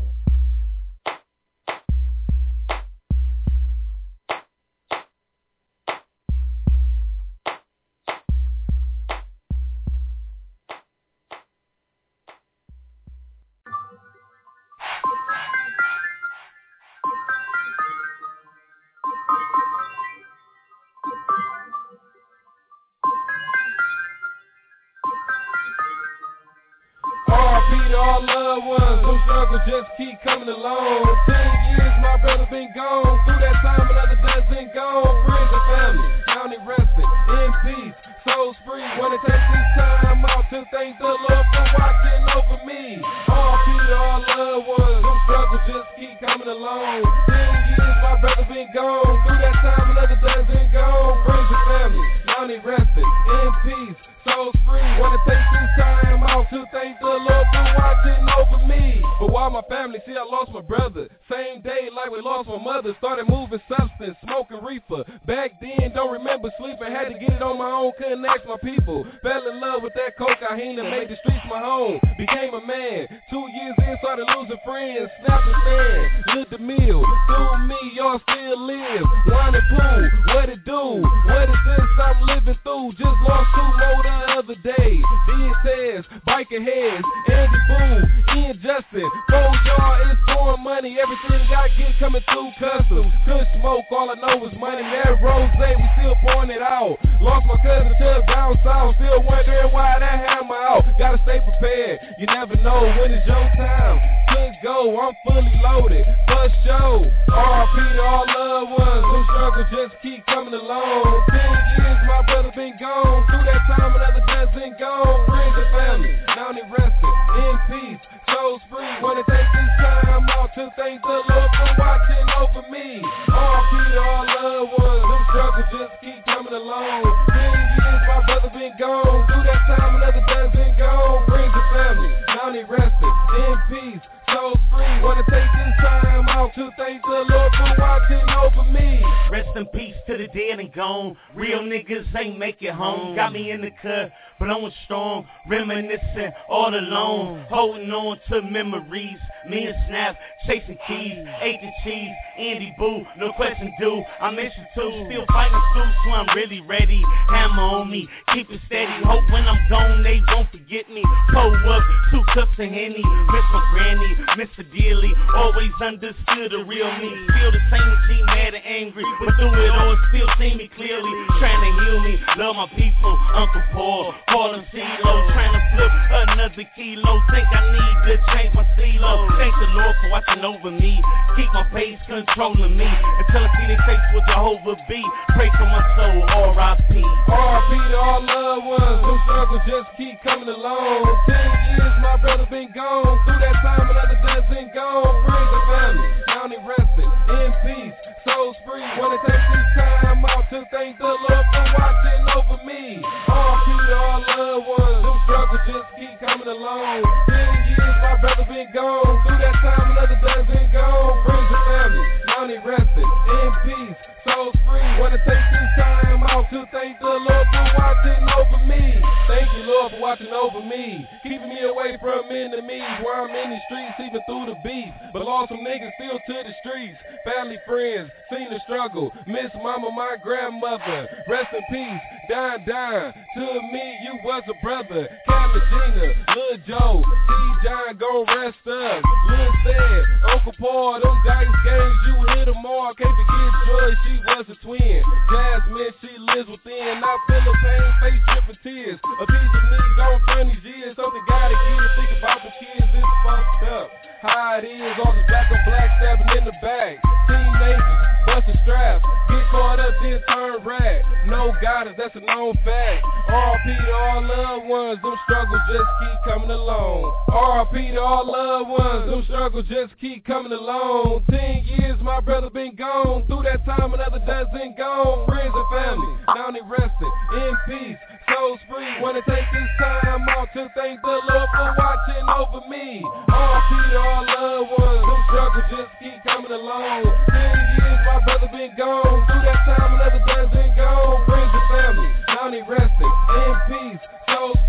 All loved ones, them struggles just keep coming along. Ten years my brother been gone. Through that time another dozen gone. Friends and family, now they resting in peace. Souls free, wanna take this time out to thank the Lord for watching over me. All Peter, all loved ones, them struggles just keep coming along. Ten years my brother been gone. Through that time another dozen gone. Friends and family, now they resting in peace. Souls free, wanna take this time out to thank the Lord for watching over me. But while my family see I lost my brother, same day like we lost my mother, started moving substance, smoking reefer. Back then, don't remember sleeping, had to get it on my own, couldn't ask my people. Fell in love with that cocaine and made the streets my home. Became a man, two years in, started losing friends, snapped and stand, lived the meal. Through me, y'all still live. Wine and pool, what it do? What is this I'm living through? Just lost two more the other day. Dean says, biker heads, Andy Boo, Ian Justin, four y'all is pouring money. Everything got get coming through customs. Good smoke, all I know is money. That rose, we still pouring it out. Lost my cousin to down south, still wondering why that hammer out. Gotta stay prepared, you never know when it's your time. Could go, I'm fully loaded, for show. R P to all loved ones, them struggles just keep coming along. Ten years my brother been gone, through that time another dozen gone. Friends and family, now they resting in peace. Souls free, wanna take this time out to thank the Lord for watching over me. R P to all loved ones, them struggles just keep coming along. Ten years my brother been gone, through that time another dozen gone. Friends and family, now they resting in peace. Souls free, wanna take this time out to thank the Lord for watching over me. Rest in peace to the dead and gone. Real niggas ain't make it home. Got me in the cut, but I was strong, reminiscing all alone, holding on to memories. Me and Snap, chasing keys, ate the cheese, Andy Boo, no question due. I miss you too, still fighting through, so I'm really ready. Hammer on me, keep it steady. Hope when I'm gone, they won't forget me. Pull up, two cups of Henny, miss my granny, Mister Dearly, always understood the real me. Still the same G, mad and angry, but through it all, still see me clearly. Trying to heal me, love my people, Uncle Paul, Harlem C-Lo, trying to flip another kilo. Think I need to change my C-Lo. Thank the Lord for watching over me. Keep my pace controlling me until I see their face with Jehovah be. Pray for my soul, R I P. R I P to all loved ones, them struggles just keep coming along. Ten years my brother been gone, through that time another dozen gone. Friends and family, now they resting in peace. Souls free, wanna take this time out to thank the Lord for watching over me. R I P to all loved ones, them struggles just keep coming along. Ten years my brother been gone, through that time another dozen gone. Friends and family, now they resting in peace. Souls free, wanna take this time out to thank the Lord for watching over me. Thank you, Lord, for watching over me, keeping me away from enemies. While I'm in the streets, even through the beef, but lost some niggas still to the streets. Family, friends, seen the struggle. Miss mama, my grandmother, rest in peace. Dine, dine, to me you was a brother. Captain Gina, Lil Joe, T. John gon' rest up. Lil Stan, Uncle Paul, them dice games you hit them all. Can't forget Joy, she was a twin. Jasmine, she lives within. I feel the pain, face dripping tears. A piece of me gone from these years. Something gotta give. Think about the kids, it's fucked up. How it is, all the black on black stabbing in the back. Teenagers, busting straps, get caught up, then turn rat. No guidance, that's a known fact. R I P to all loved ones, them struggles just keep coming along. R I P to all loved ones, them struggles just keep coming along. Ten years my brother been gone, through that time another dozen gone. Friends and family, now they resting in peace. Souls free, wanna take this time out to thank the Lord for watching over me. R I P to all loved ones, them struggles just keep coming along. Ten years my brother been gone, through that time another dozen gone. Friends and family, now they resting in peace. Souls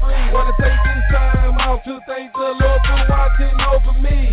three. Wanna take this time out to thank the Lord for watching over me.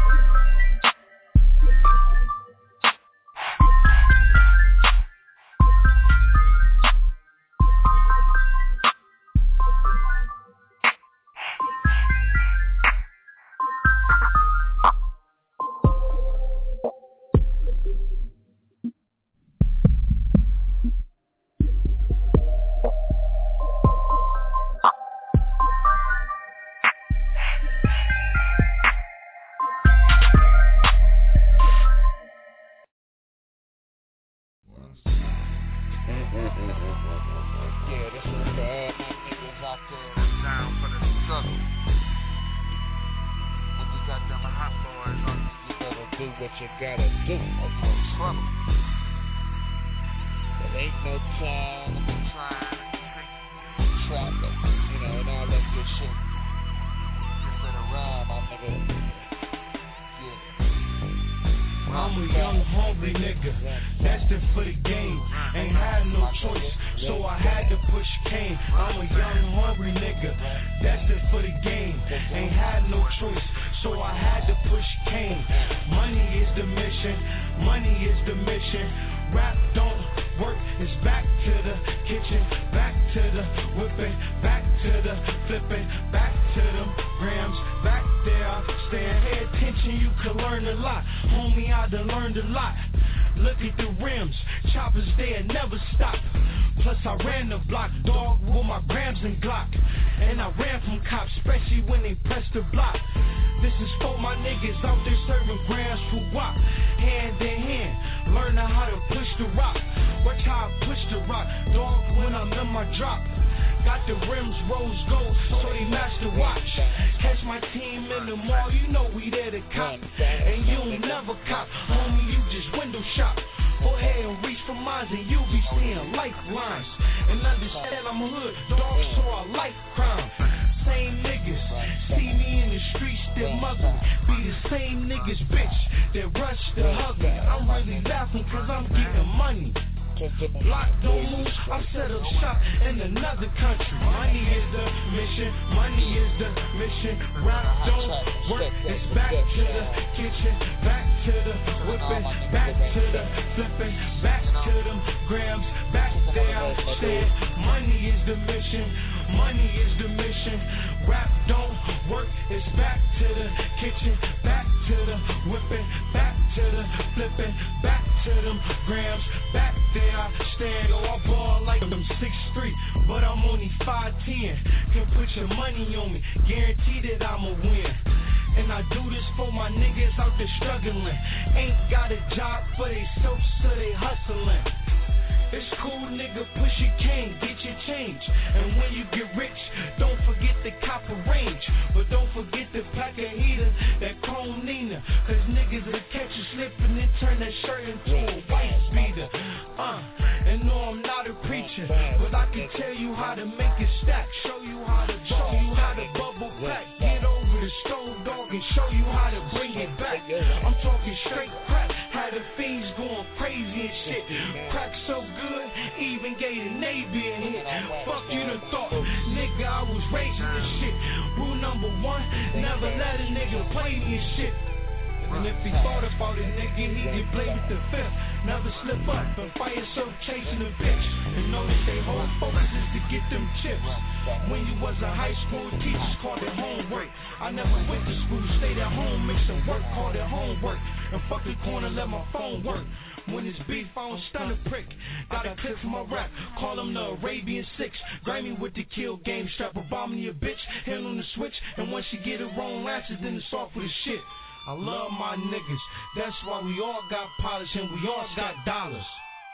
I love my niggas. That's why we all got polish and we all got dollars.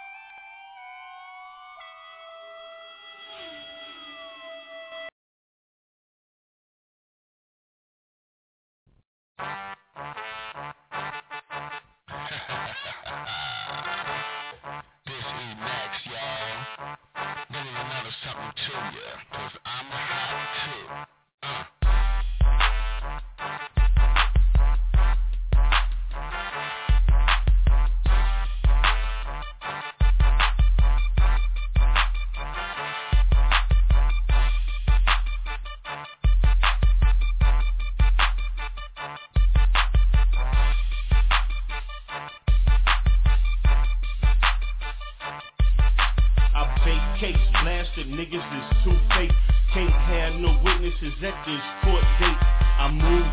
This is Max, y'all. Let me another something to ya, cause I'm hot too. Uh.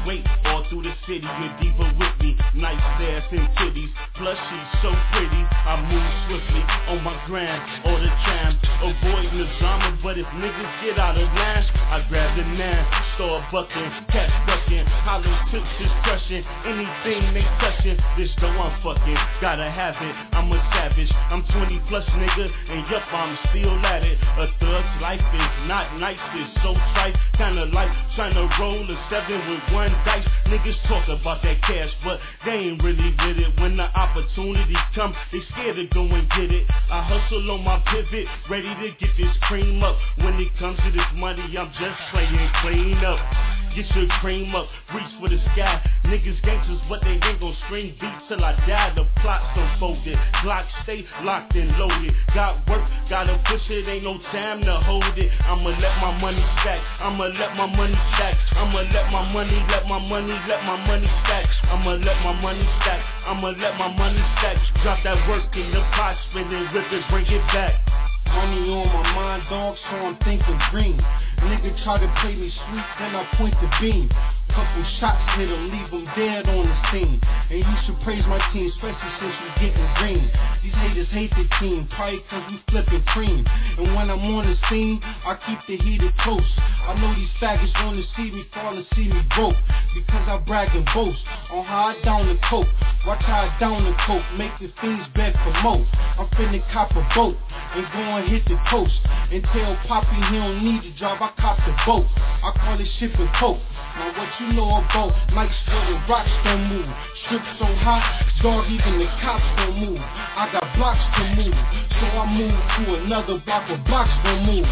weight all through the city. You're deeper with me, nice ass and titties. Plus she's so pretty, I move swiftly on my gram all the time. Avoiding the drama, but if niggas get out of line, I grab the nine, start bucking, catch ducking, hollow tips is crushing, anything they touching. This dough I'm fucking, gotta have it. I'm a savage, I'm twenty plus nigga, and yup, I'm still at it. A thug's life is not nice, it's so trite. Kinda like trying to roll a seven with one dice. Niggas talk about that cash, but they ain't really with it. When the opportunity come, they scared to go and get it. I hustle on my pivot, ready to get this cream up. When it comes to this money, I'm just playing clean up. Get your cream up, reach for the sky. Niggas gangsters, but they ain't gon' string beats till I die. The plot's unfolded, Glock stay locked and loaded. Got work, gotta push it, ain't no time to hold it. I'ma let my money stack, I'ma let my money stack. I'ma let my money, let my money, let my money stack. I'ma let my money stack, I'ma let my money stack. Drop that work in the pot, spin it, rip it, bring it back. Money on my mind, dog, so I'm thinking green. Nigga try to play me sweet, then I point the beam. Couple shots hit him, leave him dead on the scene. And you should praise my team, especially since we getting green. These haters hate the team, probably cause we flipping cream. And when I'm on the scene, I keep the heater close. I know these faggots wanna see me fall and see me broke, because I brag and boast on how I down the coke. Watch how I down the coke, make the fiends beg for more. I'm finna cop a boat and go and hit the coast, and tell Poppy he don't need the job, I cop the boat. I call it shipping coke. Now what you know about nights where the rocks don't move, strip so hot, dog, even the cops don't move. I got blocks to move, so I move to another block of blocks don't move.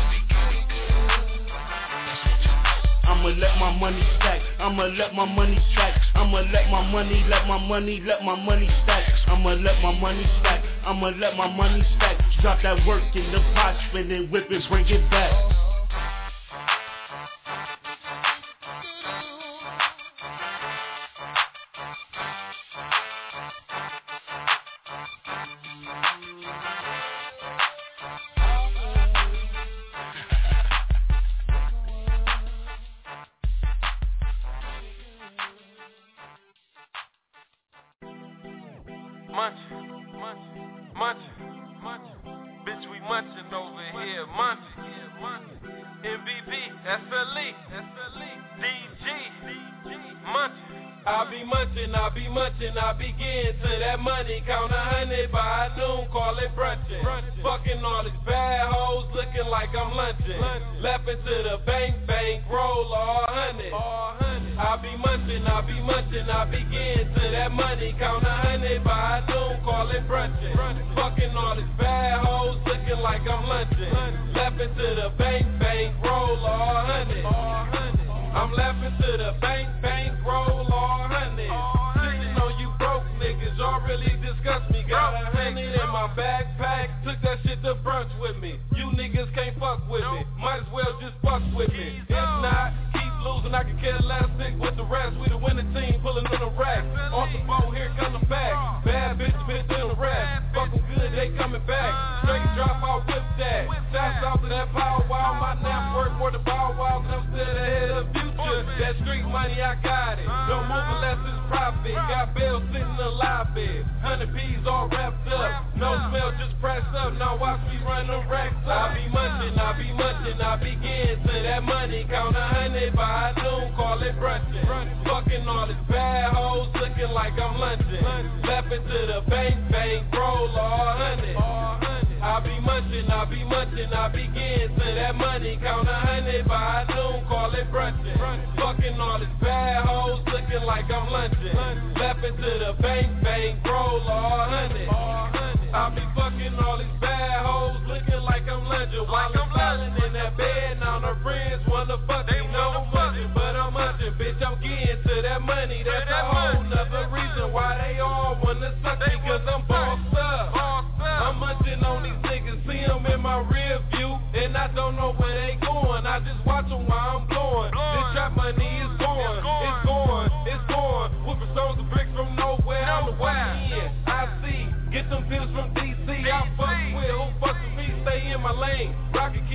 I'ma let my money stack, I'ma let my money stack. I'ma let my money, let my money, let my money stack. I'ma let my money stack, I'ma let my money stack. Drop that work in the pot, spin it, whip it, bring it back.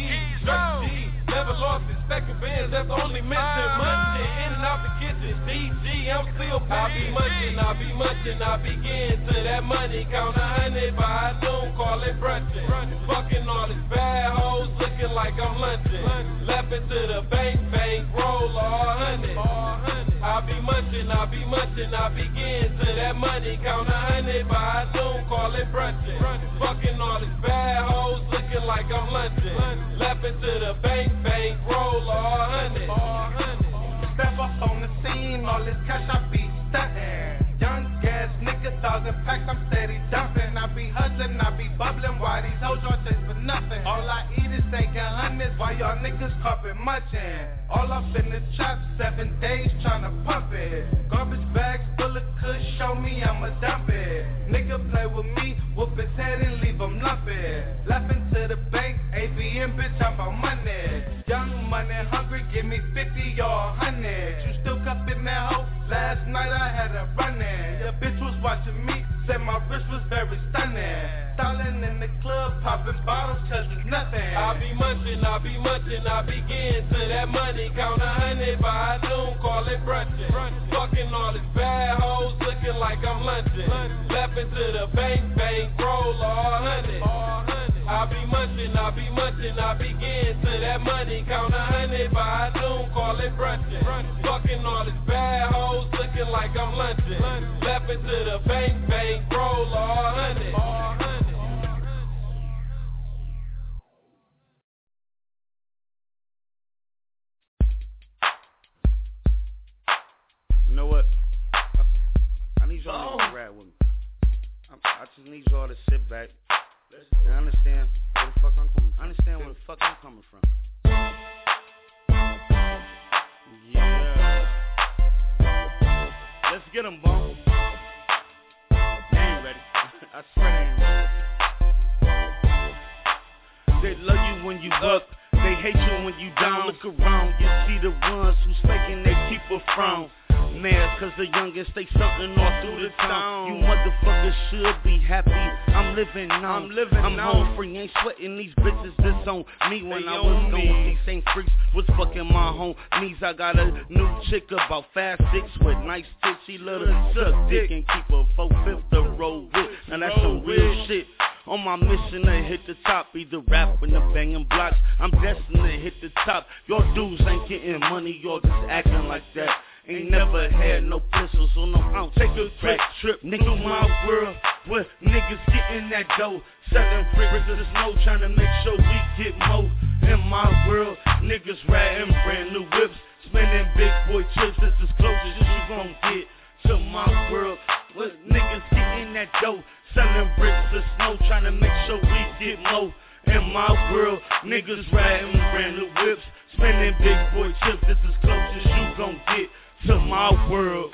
Never lost his second band, that's only mention. Money in and out the kitchen, D real pain. I be munching, I be munching, I begin to that money. Count a hundred by noon, call it brunching. Fucking all these bad hoes, looking like I'm lunching. Left into the bank, bank, roll all hundred. I be munching, I be munching, I begin to that money. Count a hundred by noon, call it brunching. Fucking all these bad hoes, looking like I'm lunching. Left into the bank, bank, roll all hundred. Step up on the scene, all this cash I be stuntin'. Young gas nigga, thousand packs, I'm steady dumping. I be hustling, I be bubbling. Why these hoes y'all chase for nothing? All I eat is taking hundreds. Why y'all niggas carpet munchin'? All up in the trap, seven days tryna pump it. Garbage bags full of kush, show me I'ma dump it. Nigga play with me, whoop his head and leave him lumpy. Laughing to the bank, A B M bitch, I'm about money. Young money hungry, give me fifty or hundred. You still cuffin' that hoe? Last night I had a runnin'. Your bitch was watching me, said my wrist was very stunning. Stallin' in the club, poppin' bottles, cause it's nothing. I be munchin', I be munchin', I begin to that money. Count a hundred by noon, call it brunchin'. Fucking all these bad hoes, looking like I'm lunchin'. Left into the bank, bank, roll all hundred. I be munchin', I be munchin', I begin to that money. Count a hundred by noon, call it brunchin'. Fucking all these bad hoes, looking like I'm lunchin'. Left into the bank, bank, roll all hundred. You know what? I need y'all to rap with me. I, I just need y'all to sit back and understand where the fuck I'm coming from. Understand where the fuck I'm coming from. Yeah. Let's get them, Bone. They ain't ready. I swear they ain't ready. They love you when you up. They hate you when you down. Look around, you see the ones who's faking, they keep a frown. Mad cause the youngins stay something all through the town. You motherfuckers should be happy. I'm living now. I'm living I'm now. Home free, ain't sweating these bitches. This on me when they I was gone. These same freaks was fucking my homies. I got a new chick about five six with nice tits. She love to suck dick and keep a four fifth to roll with. Now that's some real shit. On my mission to hit the top, either rapping or banging blocks. I'm destined to hit the top. Y'all dudes ain't getting money, y'all just acting like that. Ain't never had no pistols on no out. Take a quick trip, nigga, through my world where niggas getting that dough. Selling bricks of the snow, trying to make sure we get more. In my world, niggas riding brand new whips, spending big boy trips. This is closest you gon' get to my world where niggas getting that dough. Selling bricks of snow, trying to make sure we get more. In my world, niggas riding brand new whips, spending big boy trips. This is closest you gon' get to my world.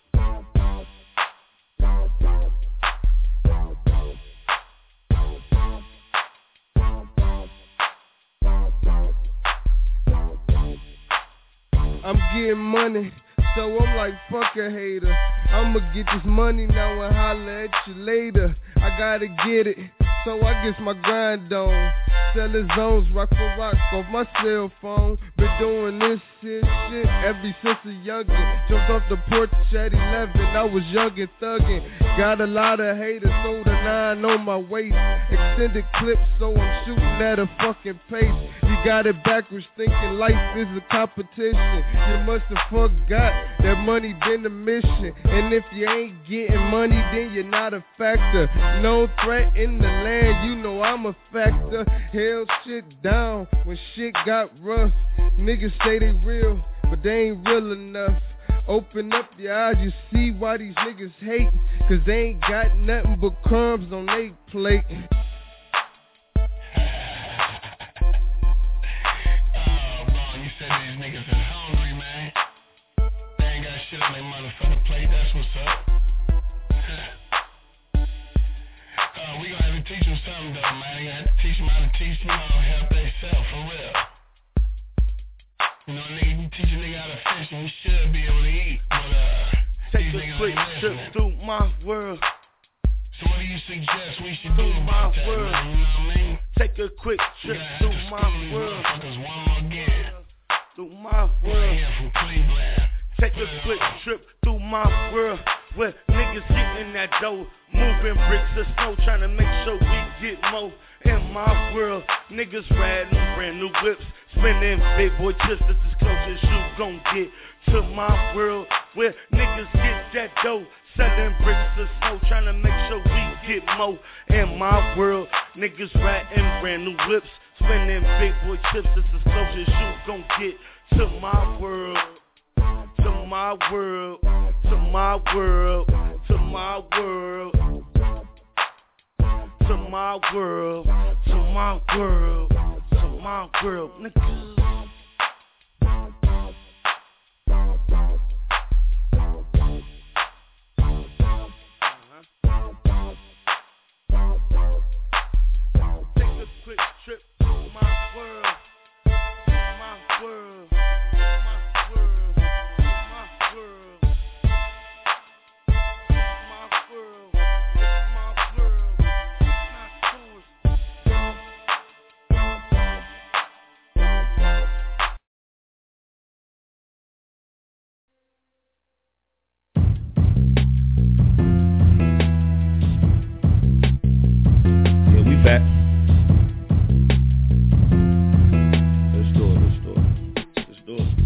I'm getting money, so I'm like, fuck a hater. I'ma get this money now and holler at you later. I gotta get it, so I guess my grind on. Selling zones, rock for rock, off my cell phone. Been doing this shit, shit ever since a youngin'. Jumped off the porch at eleven, I was young and thuggin'. Got a lot of haters, sold a nine on my waist. Extended clips, so I'm shooting at a fucking pace. You got it backwards, thinking life is a competition. You must have forgot that money been the mission. And if you ain't getting money, then you're not a factor. No threat in the land, you know I'm a factor. Held shit down when shit got rough. Niggas say they real, but they ain't real enough. Open up your eyes, you see why these niggas hate. Cause they ain't got nothing but crumbs on they plate. Said these niggas is hungry, man. They ain't got shit on their motherfucking plate, that's what's up. uh, we gonna have to teach them something though, man. You gotta teach them how to teach them how to help themselves, for real. You know, nigga, you teach a nigga how to fish and you should be able to eat. But uh, take a quick trip through my world. So what do you suggest we should do about that, world. Man? You know what I mean? Take a quick trip through my world. Motherfuckers one more again. Through my world. Right here from Cleveland. Take a quick trip through my world where niggas getting that dough, moving bricks of snow, trying to make sure we get more. In my world, niggas riding brand new whips, spending big boy chips. This is close as you gon' get to my world where niggas get that dough, selling bricks of snow, trying to make sure we get more. In my world, niggas riding brand new whips, spending big boy chips. This is close as you gon' get to my world. To my world, to my world, to my world, to my world, to my world, to my world, nigga. Take a quick trip to my world, to my world. Back. Let's do it, let's do it, let's do it.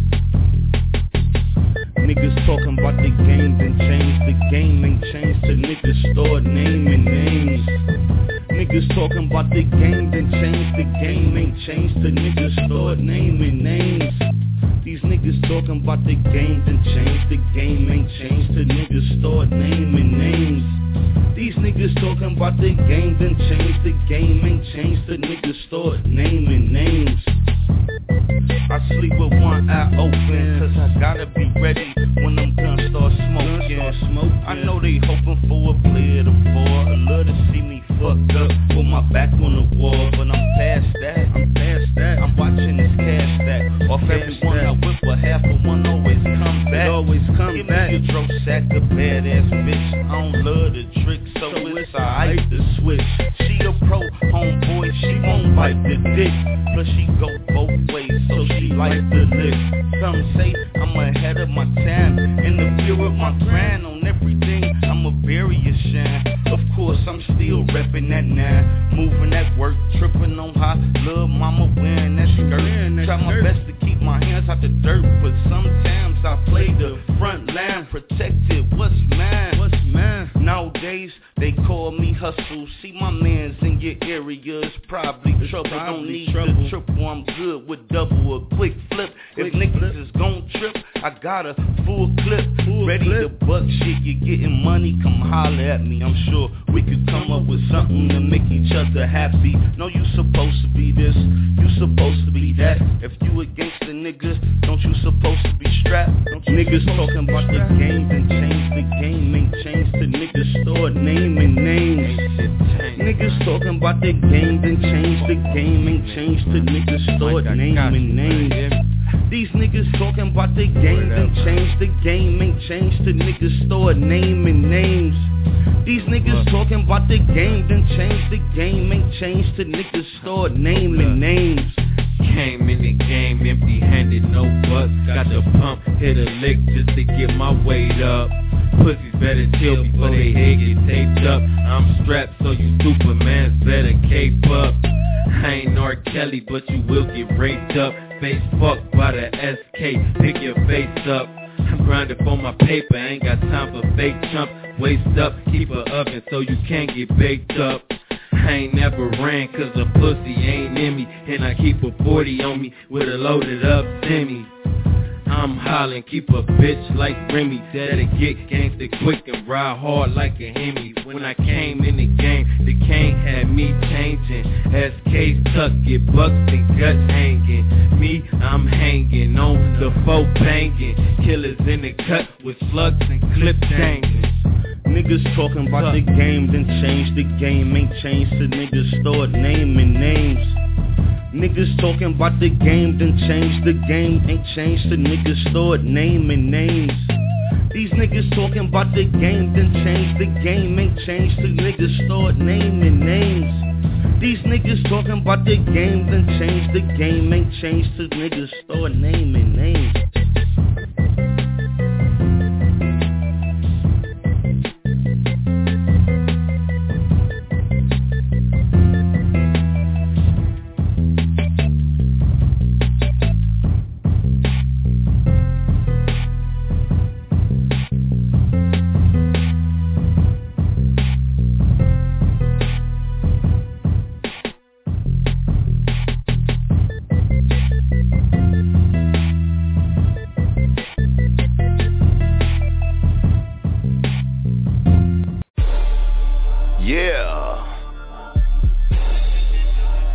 Niggas talking about the game, then change the game, ain't changed the niggas start naming names. Niggas talking about the game, then change the game, ain't changed the niggas start naming names. These niggas talking about the game, then change the game, ain't changed the niggas start naming names. These niggas talking about the game, then change the game, ain't changed the niggas start naming names. I sleep with one eye open, cause I gotta be ready when them guns start smoking. I know they hoping for a player to fall, a love to see me fucked up with my back on the wall, but I'm past that, I'm past that. I'm watching this cash stack off everyone I whip, but half of one always come back. It always come Give back. Give me a dro sack, a badass bitch. I don't love the trick, so, so it's alright to switch. She a pro homeboy, she won't bite the dick, but she go both ways, so she like the lick. Some say I'm ahead of my time, in the field with my grind on everything. I'm a barrier shine. Of course, I'm still reppin' that nine, moving that work, tripping on how little mama wearing that skirt. Try my best to keep my hands out the dirt, but sometimes I play the front line, protected. What's mine? What's mine? Nowadays they call me hustle. See my man's in your area, it's probably it's trouble. Probably Don't need trouble. The triple. I'm good with double or quick flip. Quick if niggas flip. Is gon' trip, I got a full clip, full ready clip. To buck shit. You getting money? Come holler at me. I'm sure we could come up with something to make each other happy. No, you supposed to be this, you supposed to be that. If you against the niggas, don't you supposed to be strapped? Don't you niggas talking about the game, then change the game, ain't changed the niggas start naming names. Niggas talking about the game, then change the game, ain't changed the niggas start naming names. These niggas talking about the game, then change the game, ain't changed the niggas start naming names. These niggas talking about the game, then change the game, ain't changed the niggas start naming names. Came in the game empty-handed, no bucks. Got the pump, hit a lick just to get my weight up. Pussies better chill before they head get taped up. I'm strapped, so you Supermans better cape up. I ain't R. Kelly, but you will get raped up. Face fucked by the S K, pick your face up. I'm grinding for my paper, ain't got time for fake chumps. Waist up, keep a oven so you can't get baked up. I ain't never ran cause the pussy ain't in me, and I keep a forty on me with a loaded up semi. I'm hollering, keep a bitch like Remy, that'll get gangsta quick and ride hard like a Hemi. When I came in the game, the cane had me changing. S K tuck, get bucks and guts hanging. Me, I'm hanging on the foe banging. Killers in the cut with slugs and clips hanging. Niggas talking about the game, then change the game, ain't changed the niggas start naming names. Niggas talking about the game, then change the game, ain't changed the niggas start naming names. These niggas talking about the game, then change the game, ain't changed the niggas start naming names. These niggas talking about the game, then change the game, ain't changed the niggas start naming names.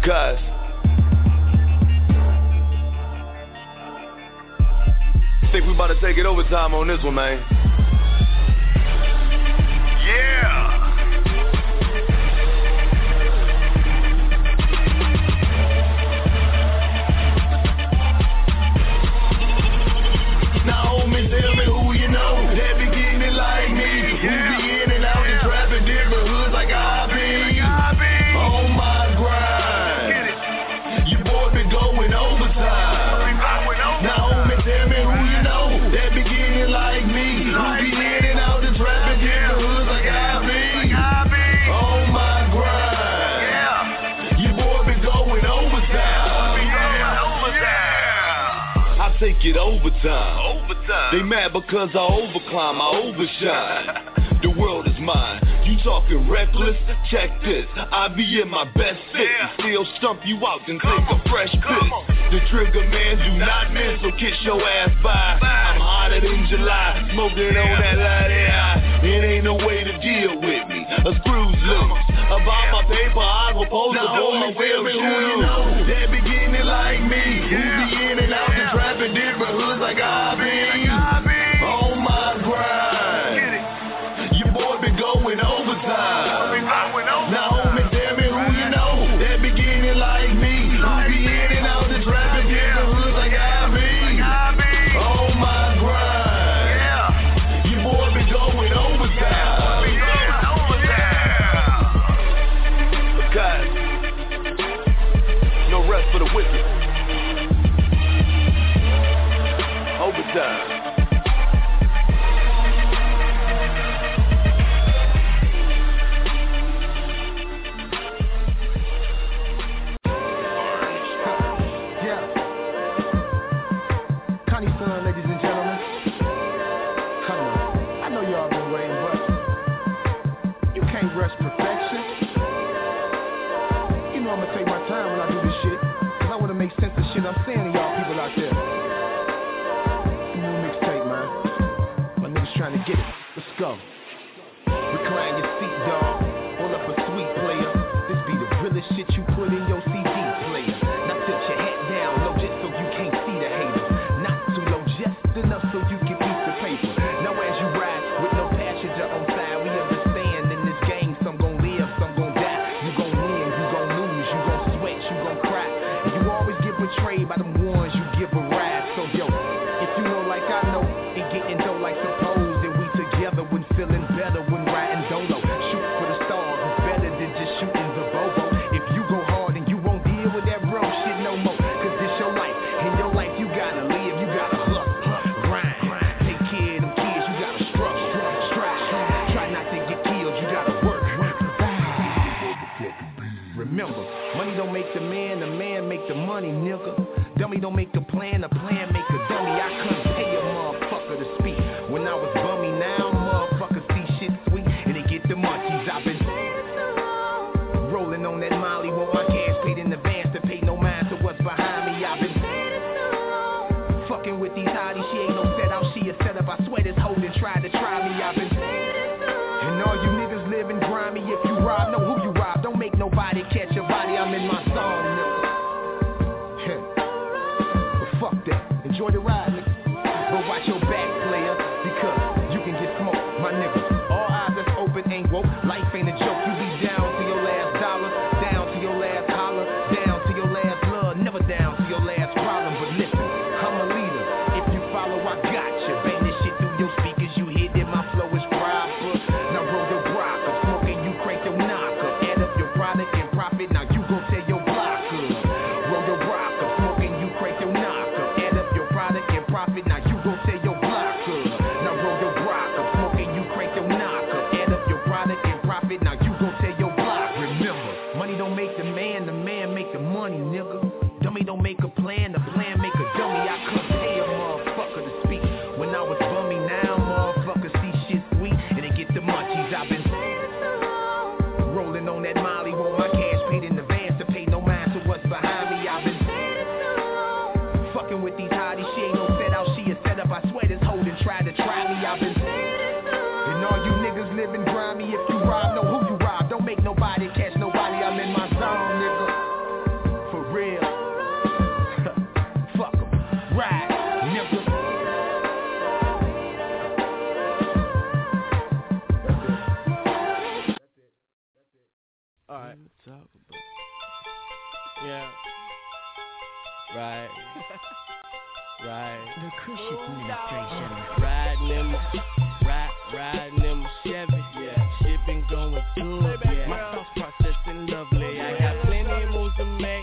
Cuz think we about to take it overtime on this one, man. Yeah. Now, homie, tell me who you know that be getting it like me. Yeah. Who be in and out the trap in different hoods like I be. On my grind. Your boy be going overtime. Now, homie, tell me who you know that be getting it like me. Who be in and out the trap in different hoods like I be. On my grind. Your boy be going overtime. I take it overtime. Overtime. They mad because I overclimb, I overshine. The world is mine. You talking reckless? Check this. I be in my best fit and still stump you out and take a fresh piss. The trigger man do not miss, so kiss your ass by. I'm hotter than July, smoking on that light air. It ain't no way to deal with me. A screw's loose. About my paper, I go post a boy my wheel who you know. They be getting it like me. Who be in and out the trap in different hoods like I be. On my grind. Your boy be going overtime. Now homie, tell me who you know that be getting it like me. Who be in and out the trap in different hoods like I be. On my grind. Your boy be going overtime. Guys, no rest for the wicked. Overtime. Yeah. Connie Son, ladies and gentlemen. Come on. I know y'all been waiting, but you can't rush perfection. You know I'ma take my time when I do this shit, cause I wanna make sense of shit I'm saying to y'all people out there. New mixtape, man. My niggas trying to get it. Let's go. Recline your seat, dog. Hold up a sweet player. This be the realest shit you put in your C D player. Now tilt your head down low just so you can't see the haters. Not too low, just enough so you can piece the paper. Now as you ride with no passenger on side, we understand in this game some gon' live, some gon' die. You gon' win, you gon' lose, you gon' sweat, you gon' cry. And you always get betrayed by them ones you give a ride. So yo, if you know like I know, and getting dough like suppose, then we together when feeling better when riding dolo. Shoot for the stars, it's better than just shooting the bobo. If you go hard and you won't deal with that bro shit no more, cause this your life, in your life you gotta live, you gotta hustle, grind, take care of them kids, you gotta struggle, strive, try not to get killed, you gotta work. Remember, money don't make the man, the man make the money, nigga. Dummy don't make a plan, the plan make a dummy. I couldn't pay a motherfucker to speak when I was bummy. Now motherfuckers see shit sweet and they get the munchies. I've been rolling on that molly, want my cash paid in advance to pay no mind to what's behind me. I've been fucking with these hotties, she ain't no set out, she a setup. I swear this hoe done tried to try me. I've been and all you niggas living grimy. If you rob, know who you rob. Don't make nobody catch your body. I'm in my song, nigga. Fuck that, enjoy the ride, nigga. But watch your back, player, because you can get smoked, my nigga. All eyes that's open ain't woke, life ain't a joke. You be down to your last dollar, down to your last holler, down to your last love, never down to your last problem. But listen, I'm a leader, if you follow, I got you. Bang this shit through your speakers, you hear that my flow is proper. Now roll your rock up, smoking, you crank your knock up. Add up your product and profit, now you gon' tell your block up. Roll your rock up, smoking, you crank your knock up. Add up your product and profit, now you gon' tell your block up. Now roll your rock up, smoking, you crank your knock up. Add up your product and profit, now you gon' tell your block. Remember, money don't make the man, the man make the money, nigga. Dummy don't make a plan, the plan make a dummy. I couldn't pay a motherfucker to speak when I was bummy. Now motherfuckers see shit sweet and they get the munchies. I've been rolling on that molly, want my cash paid in advance to pay no mind to what's behind me. I've been fucking with these hotties, she ain't no set out, she a setup. I swear this hoe done tried to try me. I've been and all you niggas living grimy. If you rob, know who you rob. Don't make nobody catch nobody. I'm in my zone, nigga. The Kush Administration. Riding in my, ride, riding in my Chevy. Yeah, shit been going good. Yeah, my thoughts processing lovely. I got plenty of moves to make.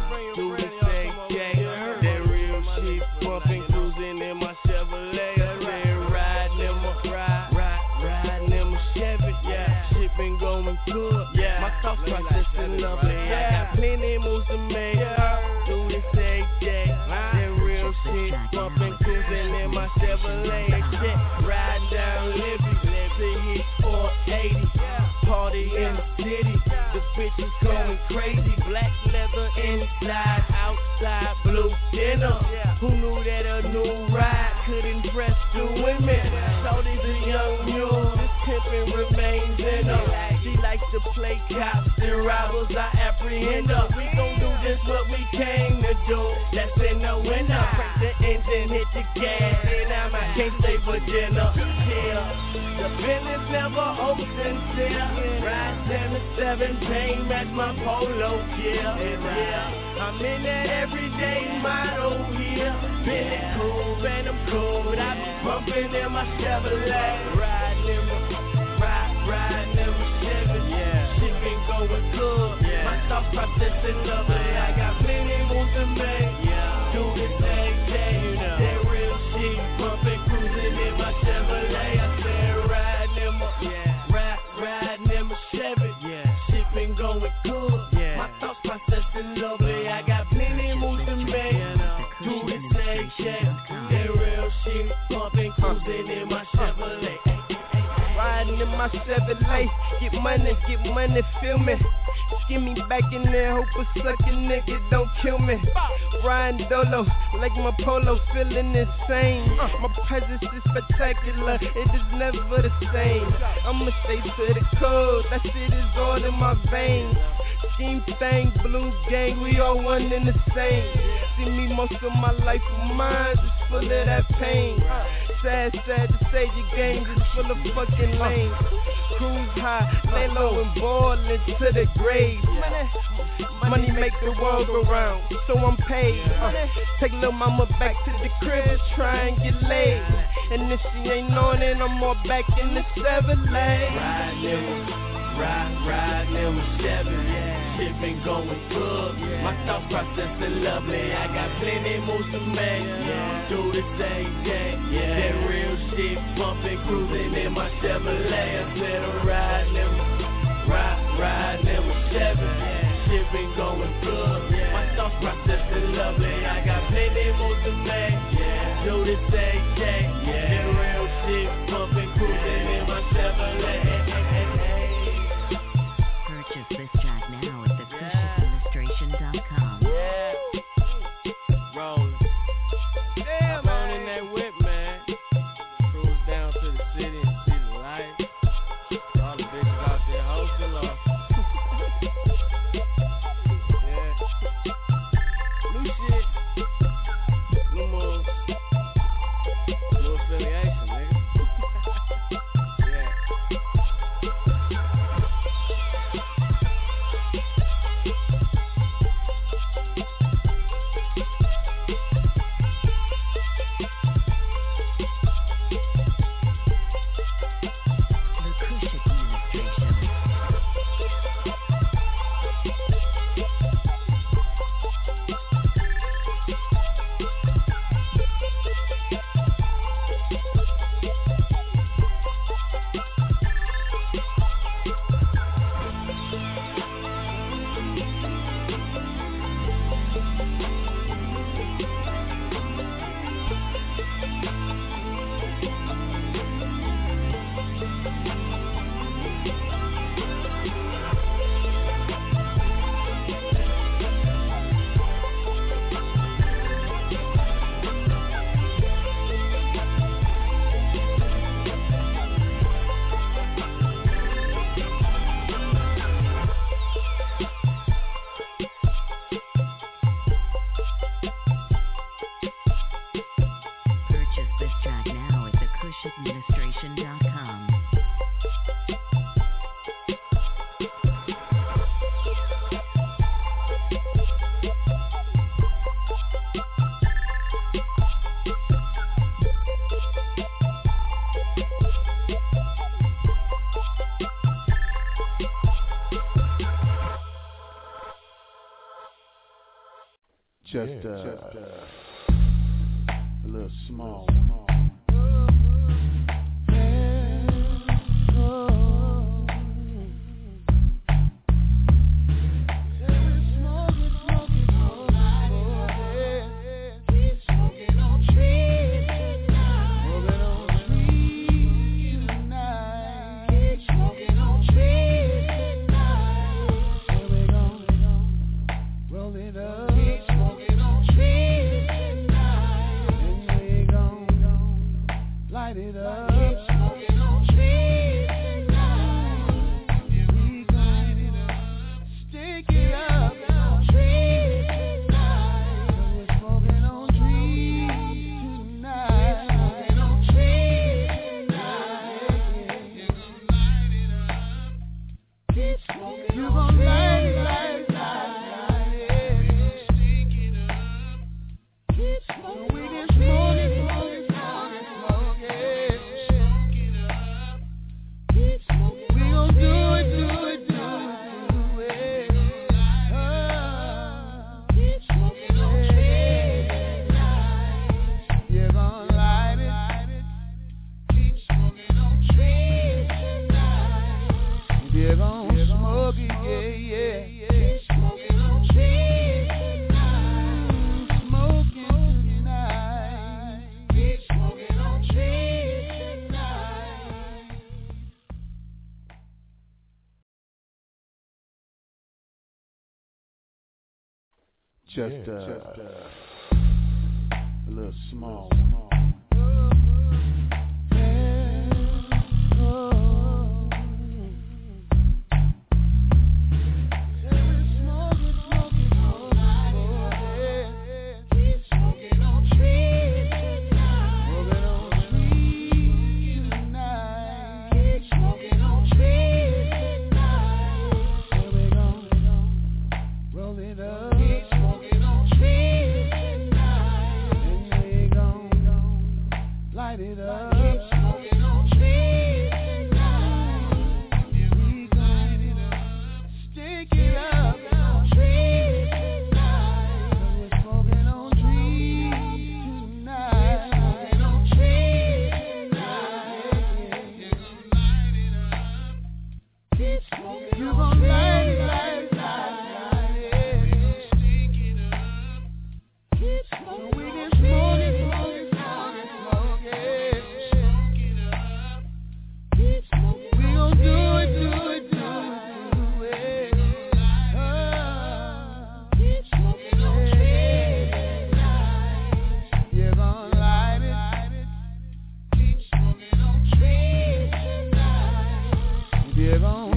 Do the same day. That real shit bumping, cruising in my Chevrolet. I said riding in my, ride, ride, riding in my Chevy. Yeah, shit been going good. Yeah, my thoughts processing lovely. I got plenty of moves to make. Do the same day. That real shit bumping, cruising in my Chevrolet. Jet riding down Libby to hit four eighty. Party in the city, the bitches going crazy. Black leather inside, outside, blue dinner. Who knew that a new ride could impress the women? Shorty's a young mule, this pimpin' remains in her. She likes to play cops and robbers, I apprehend her. We gon' do this what we came to do, that's in the winter. Crank the engine, hit the gas, and I'm I can't stay for dinner. Yeah, the business never open till ride ten to seven, pain match my polo gear. Yeah, I'm in that everyday motto here. Benny cool, and I'm cool. I be bumping in my Chevrolet, riding in my, ride, riding in my Chevy. Yeah, shit been going good. Yeah, my thought processing lovely. I got plenty moves to make. Yeah, do this thing, day. You know that real shit, bumping, cruising in my Chevrolet. I said riding in my, yeah, ride, riding in my Chevy. Yeah, shit been going good. Yeah, my thoughts processing lovely. I got plenty moves to make. Do this thing, yeah, that real shit, bumping, cruising in my Chevrolet. Riding in my Chevrolet, get money, get money, feel me. Skin me back in there, hope a suckin' nigga don't kill me. Riding dolo, like my polo, feeling insane. My presence is spectacular, it is never the same. I'ma stay to the code, that shit is all in my veins. Scheme thing, blue gang, we all one and the same. See me most of my life of mine, just full of that pain. Sad, sad to say your game just full of fucking lanes. Cruise high, lay low and ball into the grave. Money, money make the world go round, so I'm paid. Uh, take little mama back to the crib, try and get laid. And if she ain't on it, I'm more back in the Chevrolet. Ride, nigga, ride, ride, nigga, Chevy. Yeah, shit been going good. Yeah. My thought process is lovely. I got plenty moves to make. Yeah, do the same thing. Yeah, that real shit bumping, cruising in my Chevrolet. I said I'm riding nigga, ride, ride, nigga, Chevy. Yeah, shit been going good. Yeah, my thought process is lovely. I got plenty moves to make. Yeah, do the same thing. Yeah, that real shit bumping, cruising in my Chevrolet. Purchase this track now at the kush administration dot com. Yeah, rollin'. Damn, I'm on in that whip, man. Cruise down to the city and see the light. All the bitches out there hosting off. Yeah. New shit. New moves. New affiliation, nigga. Yeah. Just, yeah, uh, just uh, a little small. Just, yeah, uh, just uh, a little small. Get on.